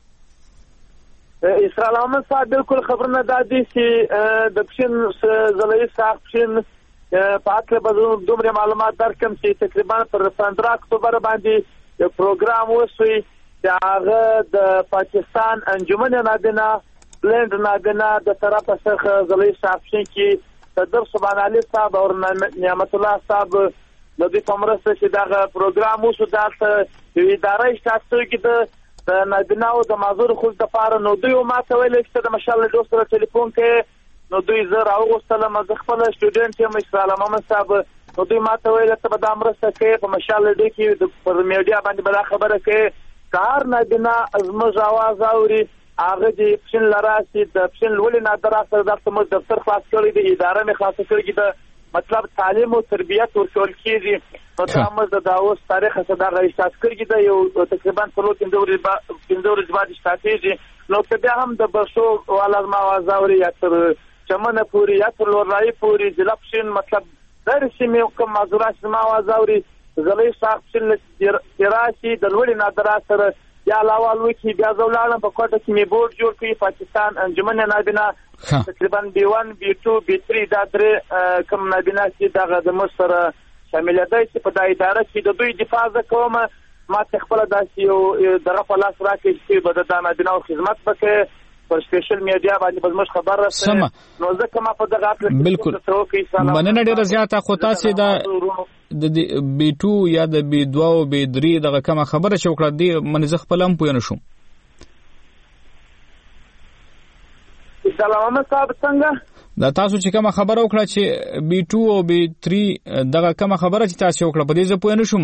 اسرائیل امام صاحب بالکل خبرونه دادي چې د پښین زلوي صاحب پښین پاتله بدون دومره معلومات درکم چې تقریبا پر پندرہ اکتوبر باندې پروګرام وشوي چې هغه د پاکستان انجمن نادنا بلند نادنا د طرفه څخه زلوي صاحب پښین کې صدر سبحان علي صاحب او نعمت الله صاحب د دې پمرسته چې دا پروګرام وشو د ادارې شتاتو کې د نادنا او د معذور خو د پاره نو دوی ماته ویل چې د مشال له سره ټلیفون کې نو دوی زه راوغوستل مزه خپل سټوډنټ یم اسلام امام صاحب نو دوی ماته ویل ته به د امرسته کې په مشال دې کې د پر میډیا باندې بل خبره کې کار نادنا ازمج आवाज اوري هغه دې پښین لراسي د پښین ولې نادر سره د تمو دفتر خلاص کړی دی اداره می خلاص کړی دی مطلب تعلیم او تربیت ورکول کیږي نو دا موږ د داوس تاریخ څخه د غیشات کړی دی یو تقریبا څلور کیندوري کیندوري باندې شتاتېږي نو بیا هم د بشو والا ما وازوري یا تر چمنه پوری یا تر لورای پوری د لپشین مطلب درسي مې کوم مازورات ما وازوري زلي صاحب چې راشي د لوري نادر سره یا علاوه لوي کې بیا زولالم په کوټه کې می بورډ جوړ کړی پاکستان انجمن نابینا تقریبا بي ون بي ټو بي تھری دا درې کوم نابینا چې دغه د مصر شامل دی چې په دای اداره کې د دوی دفاع کوم ما تخپل داسې یو دغه په لاس راکې چې به د نابینا او خدمت وکړي پر سپیشل میډیا باندې بزمش خبر راځي نو ځکه ما په دغه اپلیکیشن بالکل مننه ډیره زیاته خو تاسو دا د بي ټو یا د بي دو او بي درې دغه کومه خبره چې وکړه دی منځ خپلم پوه نه شوم سلام صاحب څنګه دا تاسو چې کومه خبره وکړه چې بي ټو او بي تھری دغه کومه خبره چې تاسو وکړه په دې ځ پوه نه شوم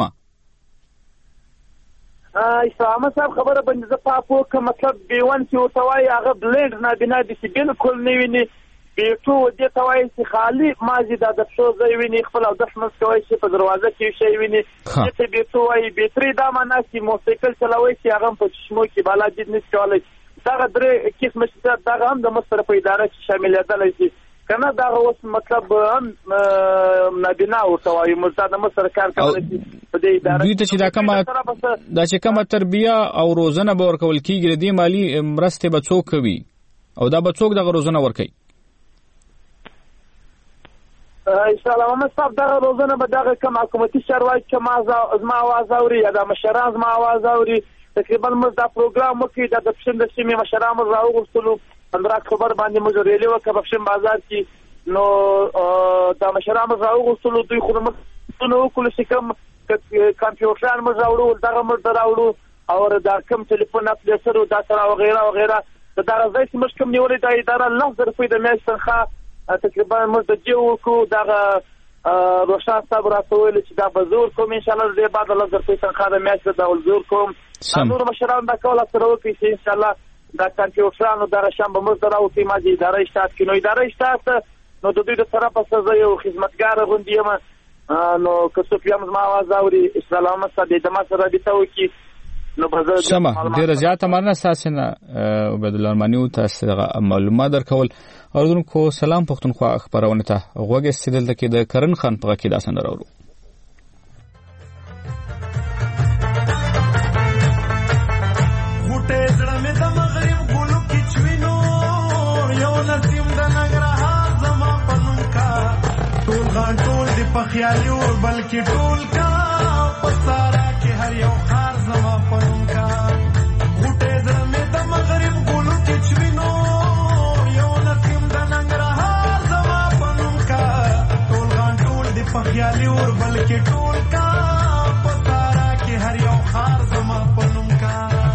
اسلام صاحب خبره باندې زه پاپو کوم مطلب بي ون چې وتوای هغه بلند نه بنا دي چې بالکل نه ویني بي ټو دې توای چې خالی مازی د شو ځای ویني خپل او د خمس کوي چې په دروازه کې شي ویني چې بي ټو واي بي تھری دا معنا چې موټرسایکل چلوي چې هغه په چشمو کې بالا جد نه چلوي دا درې قسم چې دا هم د مصر په اداره کې شامل دي کنه دا اوس مطلب هم نابینا او توای مرتد مصر کار کوي په دې اداره دوی ته چې دا کومه دا چې کومه تربیه او روزنه به ورکول کیږي د مالی مرسته به څوک کوي او دا به څوک د روزنه ورکي ان شاء الله محمد صاحب دا روزنه به دا کوم حکومتي شروایط چې ما ما आवाज اوري یا د مشران ما आवाज اوري تقریبا موږ دا پروګرام وکړو د پښین د سیمې مشران راوغوښتلو پندرہ اکتوبر باندې موږ ریلی وکړو په پښین بازار کې نو دا مشران راوغوښتلو دوی خو موږ نو کول شي کوم کمپیوټر موږ راوړو دغه موږ راوړو او دا کوم ټلیفون اپلیکیشن او دا سره وغیرہ وغیرہ دا راځي چې موږ کوم نیولې د اداره الله درپې د میاشتې څخه تقریبا موږ د دیو کو دغه روشان صاحب راټول چې دا بزور کوم ان شاء الله دې بعد الله درپې څخه د میاشتې د ولزور کوم نور مشران دا کول سره وکړي چې ان شاء الله دا کمپیوټرانو دا شام به موږ راو ته ما دي اداره اشتات کې نو اداره اشتات نو د دوی د طرفه څخه یو خدمتګار غوندي یم نو که څوک یم ما आवाज اوري اسلام صاحب د ما سره دي ته وکي نو بزر سم ډیر زیاته مرنه ساسنه عبد الله ارمانی تاسو معلومات درکول اوردونکو سلام پښتونخوا خبرونه ته غوږ استدل کې د کرن خان په کې داسن راوړو غټه زړه مې د مغرب ګلو کې چوینو پخیالي اور بلکې ټول کا پسارا کې هر یو خار زما پنوم کا غوټه زمې د مغرب ګلو کې چوینو یو نسیم د ننګرهار زما پنوم کا ټول غان ټول د پخیالي اور بلکې ټول کا پسارا کې هر یو خار زما پنوم کا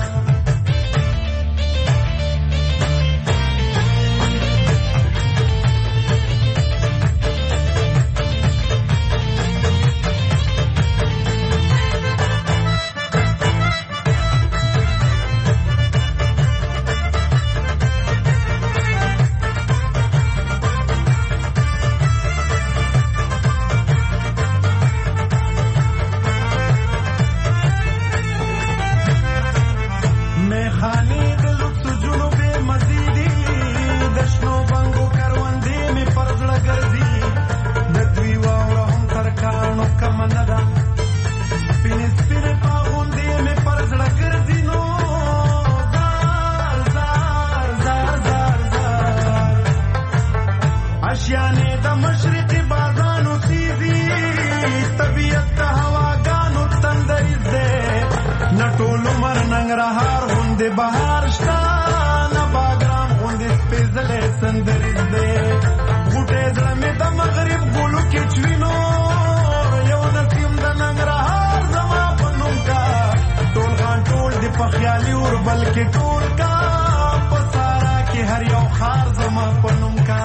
پخیالي اور بلکې ټول کا پسارا کې هر یو خار زما پنوم کا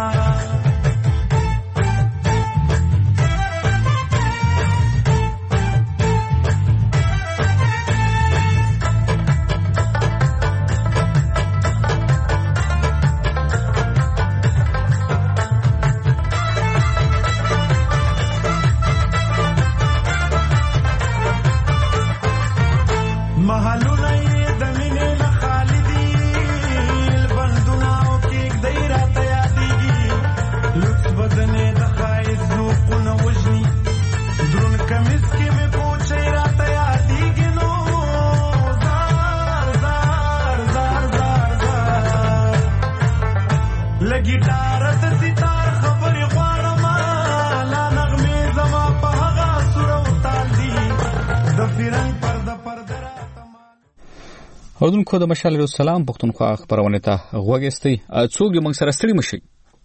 اودونکو د مشال السلام پښتونخوا خبرونه ته غوږیستي څوک موږ سره ستړي مشي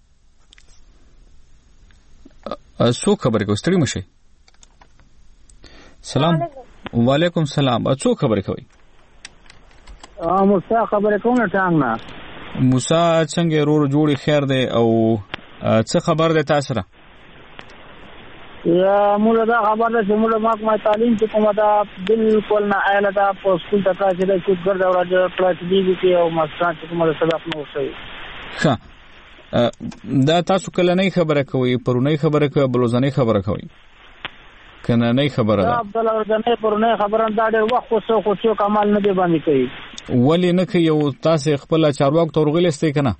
څوک خبرې کوي ستړي مشي سلام وعلیکم سلام څوک خبرې کوي موسی خبرې کوم ټانګ نه موسی څنګه ورور جوړي خیر دی او څه خبر ده تاسو را یا مولا دا خبر ده چې مولا ماک ما تعلیم چې کومه دا بالکل نه آله دا په سکول ته چې د څوګر دا ورځ کلاس دی کې او ماستان چې کومه سبق نو شي ښه دا تاسو کله نه خبره کوي پرونی خبره کوي بلوزنی خبره کوي کنه نه خبره ده عبد الله ورځنی پرونی خبره دا ډېر وخت خو خو څو کمال نه دی باندې کوي ولی نه کوي او تاسو خپل چارواک تورغلسته کنه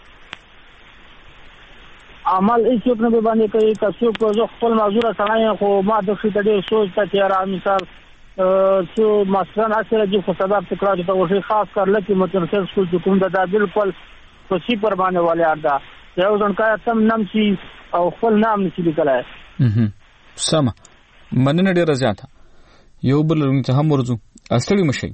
عمل هیڅ نه به باندې کوي تاسو کو زه خپل موضوع سره خو ما د څه ډېر سوچ ته تیار مثال چې مثلا اصله چې خو سبب تکرار ته وشي خاص کر لکه مترسل سکول چې کوم دا بالکل خوشي پر باندې والے اړه یو ځنکا تم نام شي او خپل نام نشي لیکلای سم مننه ډیره زیاته یو بل ته هم ورځو اصلي مشي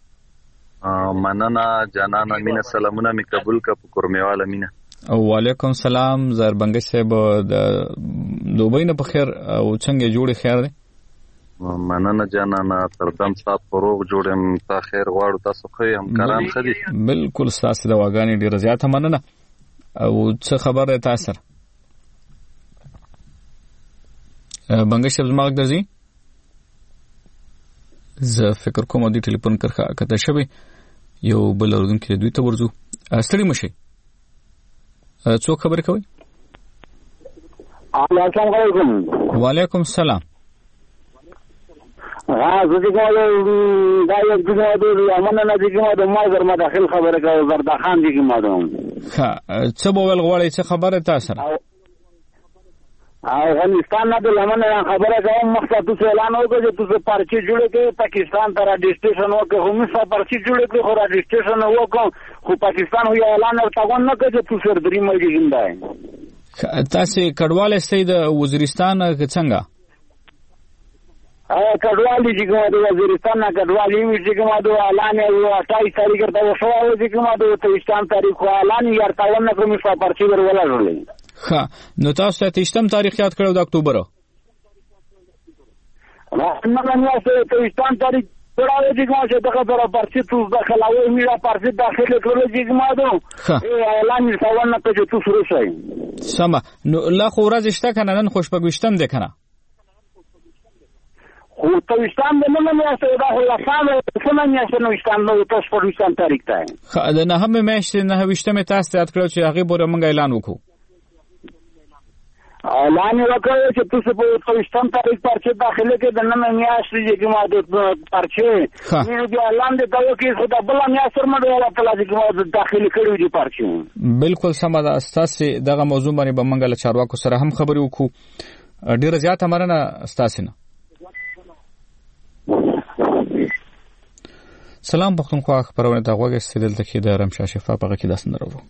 مننه جانانه مینه سلامونه می قبول کا پکورمیواله مینه او وعلیکم سلام زربنګ صاحب د دوبۍ نه په خیر او څنګه جوړي خیر دی مننه جانانه تردم سات فروغ جوړم تا خیر غواړو تاسو خو هم کاران خدي بالکل ساس د واغانی ډیر زیاته مننه او څه خبر ده تاسو بنګ صاحب زما درځي زه فکر کوم د ټلیفون کرخه کته شوی یو بل ورځن کې دوی ته ورځو ستړي مشي څوک خبر کوي السلام علیکم وعلیکم السلام ها زه دې کوم دا یو دغه د امانه نه دي کومه د مازر مداخل خبره کوي زردا خان دي کومه ها څه بول غواړي څه خبره تاسو افغانستان نه د لمنه خبره کوم مقصد څه اعلان وکړي چې تاسو پارچي جوړه کې پاکستان ته راډیسټیشن وکړي هم څه پارچي جوړه کې خو راډیسټیشن وکړو خو پاکستان هو اعلان ورته نه کوي چې تاسو درې مې ګیندای تاسو کډواله سي د وزیرستان څنګه ا کډواله چې کومه د وزیرستان نه کډواله وی چې کومه د اعلان او اټای تاریخ ته وشو او چې کومه د تېشتم تاریخ اعلان یې ارتاونه کوم څه پرچي ورول راغلی ها نو تاسو ته تېشتم تاریخ یاد کړو د اکتوبر نو نه نه تېشتم تاریخ پراوی چې کومه چې دغه پر پرچي تو داخلاوي میرا پرچي داخله کړل چې کومه دو اعلان یې ارتاونه په چې تو شروع شي سم نو لا خو ورځ شته کنه نن خوشبختم ده کنه خو توستان د نن میاشتې دا خو لا سامه څنګه میاشتې نو استان نو تاسو په وستان تاریخ ته خا نه هم میاشتې نه وشتمه تاسو یاد کړو چې هغه بوره مونږ اعلان وکړو اعلان وکړو چې تاسو په وستان تاریخ پرچه داخله کې د نن میاشتې کې ماده پرچه نو د اعلان د دغه کې خدای بل میاشتې مده ولا په لږ کې ماده داخلي کړو دي پرچه بالکل سم ده تاسو دغه موضوع باندې به مونږ له چارواکو سره هم خبرې وکړو ډیره زیاته مرنه تاسو نه سلام پښتونخوا خبرونه د غوږ استدل د کې د رمشا شفا په کې داس نه ورو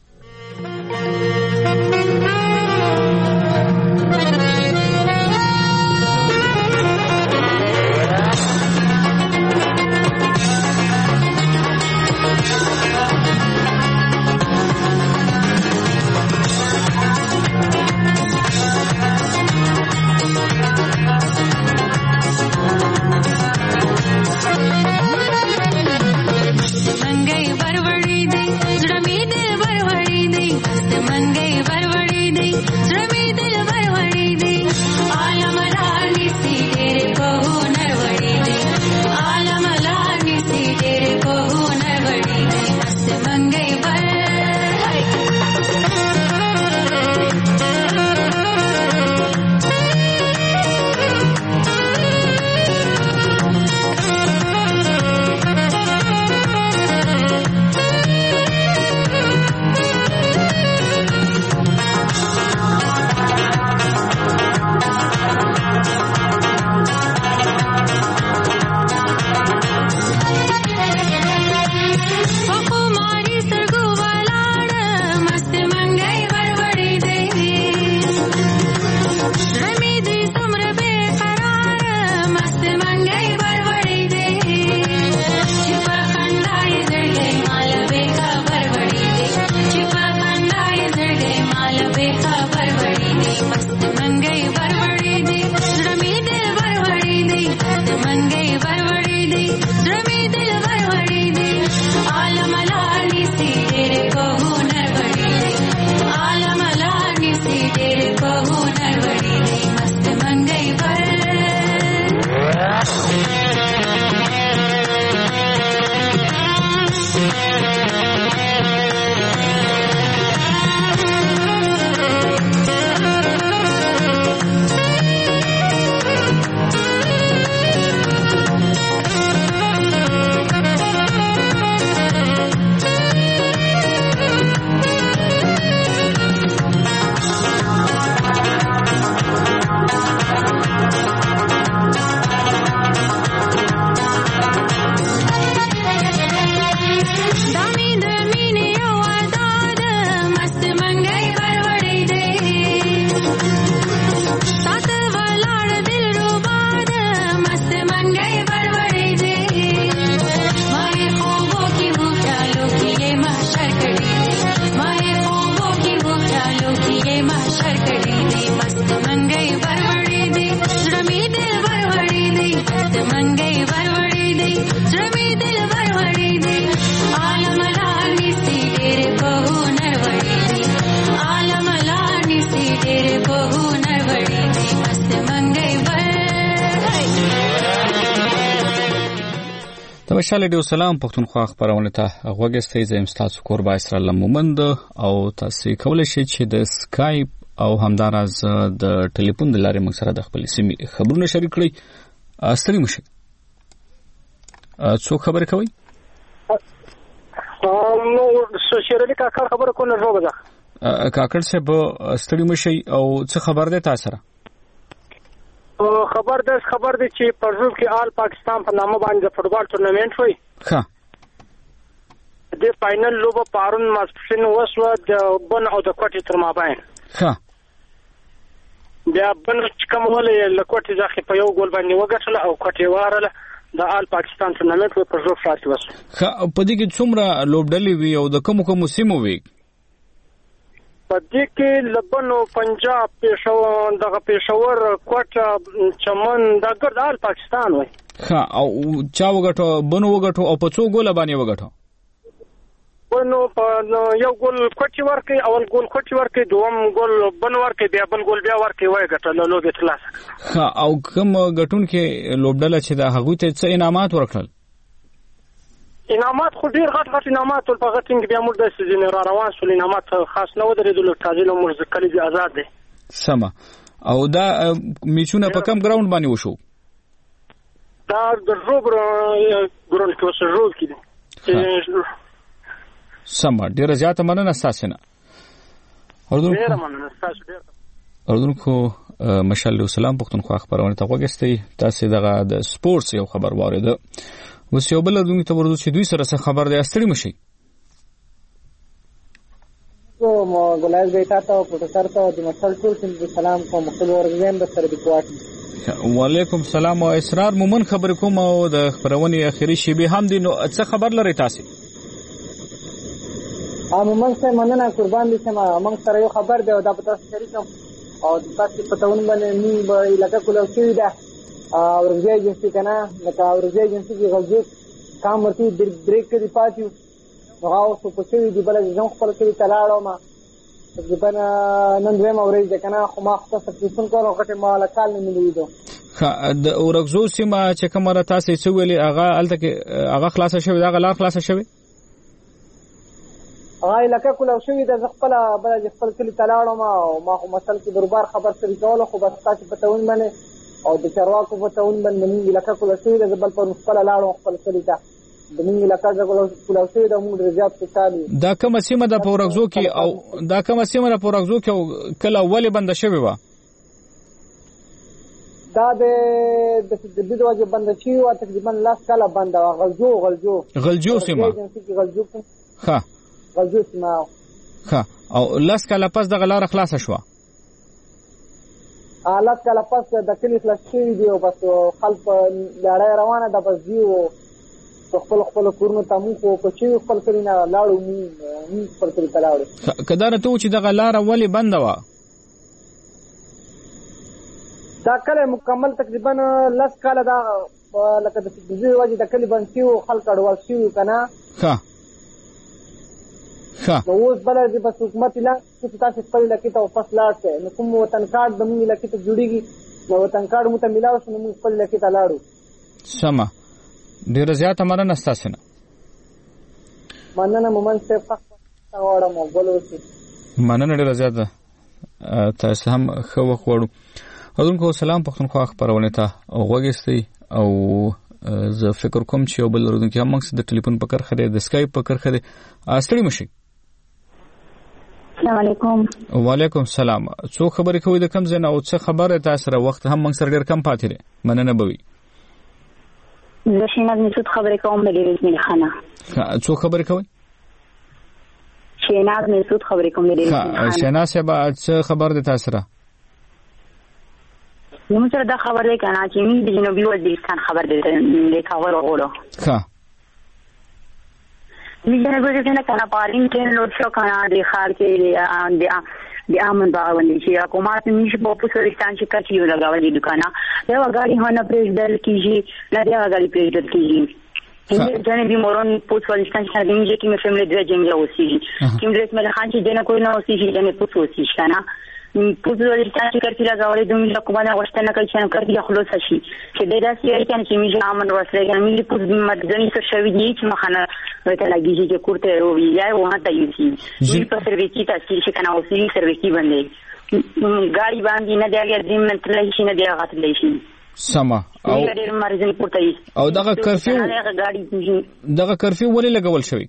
خوشاله دی سلام پښتونخوا خبرونه ته غوږستئ زم تاسو قربا اسرائیل مومند او تاسو کولای شئ چې د اسکایپ او همدارز د ټلیفون د لارې موږ سره د خپل سیمې خبرونه شریک کړئ. ستړي مشه څو خبر کوي نو سوشيالي کاکړ خبره کوله روغه کاکړ څه به ستړي مشه او څه خبر ده تاسو سره خبر ده خبر ده چې پرزو کې آل پاکستان په نامه باندې فوټبال ټورنمنت وي ښه د فائنل لوبه پارون ماسپښین وسو د بن او د کوټې تر مابین ها بیا بل کوم ولې لکوټي ځخه په یو ګول باندې وګټله او کوټي وارله د آل پاکستان ټورنمنت په پرځو فارټ وسو ها په دې کې څومره لوبډلې وی او د کوم کوم سیمو وی په دې کې لبنو پنجاب پېښور دغه پېښور کوټه چمن د ګرد آل پاکستان وای ها او چا وګټو بنو وګټو او په څو ګول باندې وګټو بنو په یو ګول کوټي ورکې اول ګول کوټي ورکې دوم ګول بنو ورکې بیا بل ګول بیا ورکې وای ګټل لوګي خلاص ها او کوم غټون کې لوبډله چې د هغه ته څه انعامات ورکړل انعامات خو ډیر غټ غټ انعامات ول په غټینګ بیا موږ د سيزن را روان شول انعامات خاص نه ودرېدل تاجل موږ ځکلې آزاد دي سما او دا میچونه په کم ګراوند باندې وشو دا د روب ګراوند کې وسه روب کې سما ډیره زیاته مننه تاسو نه ډیره مننه تاسو ډیره اردوونکو مشال سلام پښتونخوا خبرونه ته وګستئ تاسو دغه د سپورتس یو خبر وارده اوس یو بل اردوونکو ته ورته چې دوی سره څه خبر دی استړي مشي او مو ګلال بیٹا ته پروفیسور ته د مشال ټول سلام کوم خپل ورغیم د سره د کوټ وعلیکم السلام او اسرار مومن خبر کوم او د خبرونې اخیری شی به هم دي نو څه خبر لري تاسو ام موږ څه مننه قربان دي چې موږ سره یو خبر دی او دا په تاسو شریکم او تاسو په تاون باندې نی به لکه کوله شوی ده او ورځي جنسي کنه لکه ورځي جنسي کې غوږی کام ورته بریک کې پاتې هغه اوس په شوی دی بل ځم خپل کې تلاړو ما تقریبا نن دویم ورځ ده کنه خو ما خپل تلفون کولو غټه مال کال نه مليدو ها د اورغزو سیمه چې کومه تاسو څه ویلي هغه الته کې هغه خلاصه شوی دا غلار خلاصه شوی هغه لکه کوله شوی د خپل بل خپل کلی تلاړو ما او ما خو مسل کې دربار خبر سره کول خو بس تاسو په تاون باندې او د چرواکو په تاون باندې موږ لکه کوله شوی د بل په خپل لاړو خپل کلی ته د موږ لکه کوله شوی د موږ رجاب څخه دا کوم سیمه د پورغزو کې او دا کوم سیمه د پورغزو کې کله ولې بند شوی و دا د د دې وجه بند شوی و تقریبا لاس کاله بند غلجو غلجو غلجو سیمه غلجو ها غلجو سیمه ها او لاس کاله پس د غلار خلاص شو حالات کله پس د کلی خلاص شوی دی او بس خلک لړۍ روانه ده بس دیو خپل خپل کورونو ته مو په چی خپل کلی نه لاړو مو خپل کلی ته لاړو کدار ته چې د غلار ولې بند و دا کله مکمل تقریبا لاس کاله دا لکه د دې وجه د کلی بند کیو خلک اړول شي کنه ها ها نو اوس بل دې بس حکومت لا چې تاسو خپل لکه ته واپس لاړته نو کوم وطن کارت د موږ لکه ته جوړیږي نو وطن کارت مو ته ملاوي نو موږ خپل لکه ته لاړو سما ډیر زیاته مننه تاسو نه مننه مومن څه فقط وړم او بولوسی مننه ډیر زیاته تاسو هم خو وخوړو اذنکو سلام پښتونخوا خبرونه ته وګورئ او زه فکر کوم چې یو بل ورونکي هم موږ د ټلیفون په کار خره د اسکایپ په کار خره استړي مشي السلام علیکم وعلیکم السلام څو خبرې کوي د کم زنه او څه خبره تاسو سره وخت هم موږ سره ډیر کم پاتې دي مننه بوي زه شیناز مسعود خبرې کوم د ریزمن خانه څو خبرې کوي شیناز مسعود خبرې کوم د ریزمن خانه شیناز صاحب څه خبر ده تاسو سره نو سره دا خبر دی کنه چې موږ د جنوبي وزیرستان خبر دی د خبر وګورو ښه موږ نه غواړو چې نه کنه پارین کې لوټ شو کنه د خار کې د د امن باندې چې حکومت نشي په وزیرستان کې کچې لګاولې دکانه یو غاړي هونه پرېږدل کیږي لا دی غاړي پرېږدل کیږي این جانبی مورون پوت وزیرستان کې د موږ کې مې فهمل دوه جنگ اوسېږي کوم دې اسماعیل خان چې دنه کوی نه اوسېږي دنه پوت اوسېږي کنه پوت وزیرستان کې کړي لګاولې د موږ حکومت غوښتنه کوي چې کړي خلاص شي چې د داسې اړتیا چې موږ امن وسره کې موږ پوت مدني څه شوی دي چې مخانه وته لګیږي چې کوړته وروي یا وته یوسي موږ په سرویسي تاسو چې کنه اوسېږي سرویسي باندې ګاډي باندې نه دیږي د منتلې شي نه دیږي غاتلې شي سما او او دغه کرفیو دغه کرفیو ولې لګول شوی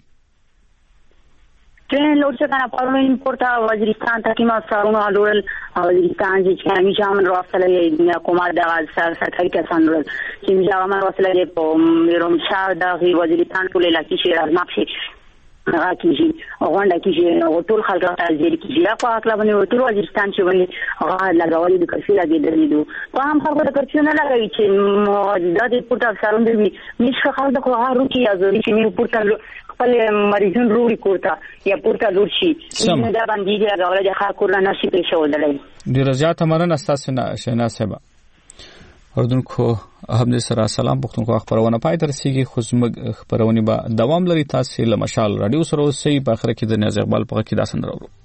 ټرین لوټ څنګه پرونه امپورټا وزیرستان ته کیما سارونه لول وزیرستان چې کمی جامن راځلې د حکومت د سر سرکاري کسان لول چې جامن راځلې په رومشا د وزیرستان ټول علاقې شي راځمخشي هغه کیږي غونډه کیږي ټول خلک تعزیر کیږي یا په اکلا باندې ټول وزیرستان چې باندې هغه لګولې د کرفیو لګېدلې دو په هم خلکو د کرفیو نه لګوي چې د دې پورته افسران دوی نشه خلک خو هغه روکي یا ضروري چې نه پورته خپل مریضون روړي کوته یا پورته لور شي نه دا باندې لګولې د خلکو نه شي پېښولای ډیر زیات مرنه تاسو نه شینا صاحب اردوونکو همدې سره سلام پښتونخوا خبرونه پای تر سیږي خو زموږ خبرونه به دوام لري تاسو له مشال رادیو سره اوسئ په اخر کې د نیاز اقبال په کې داسن راوړو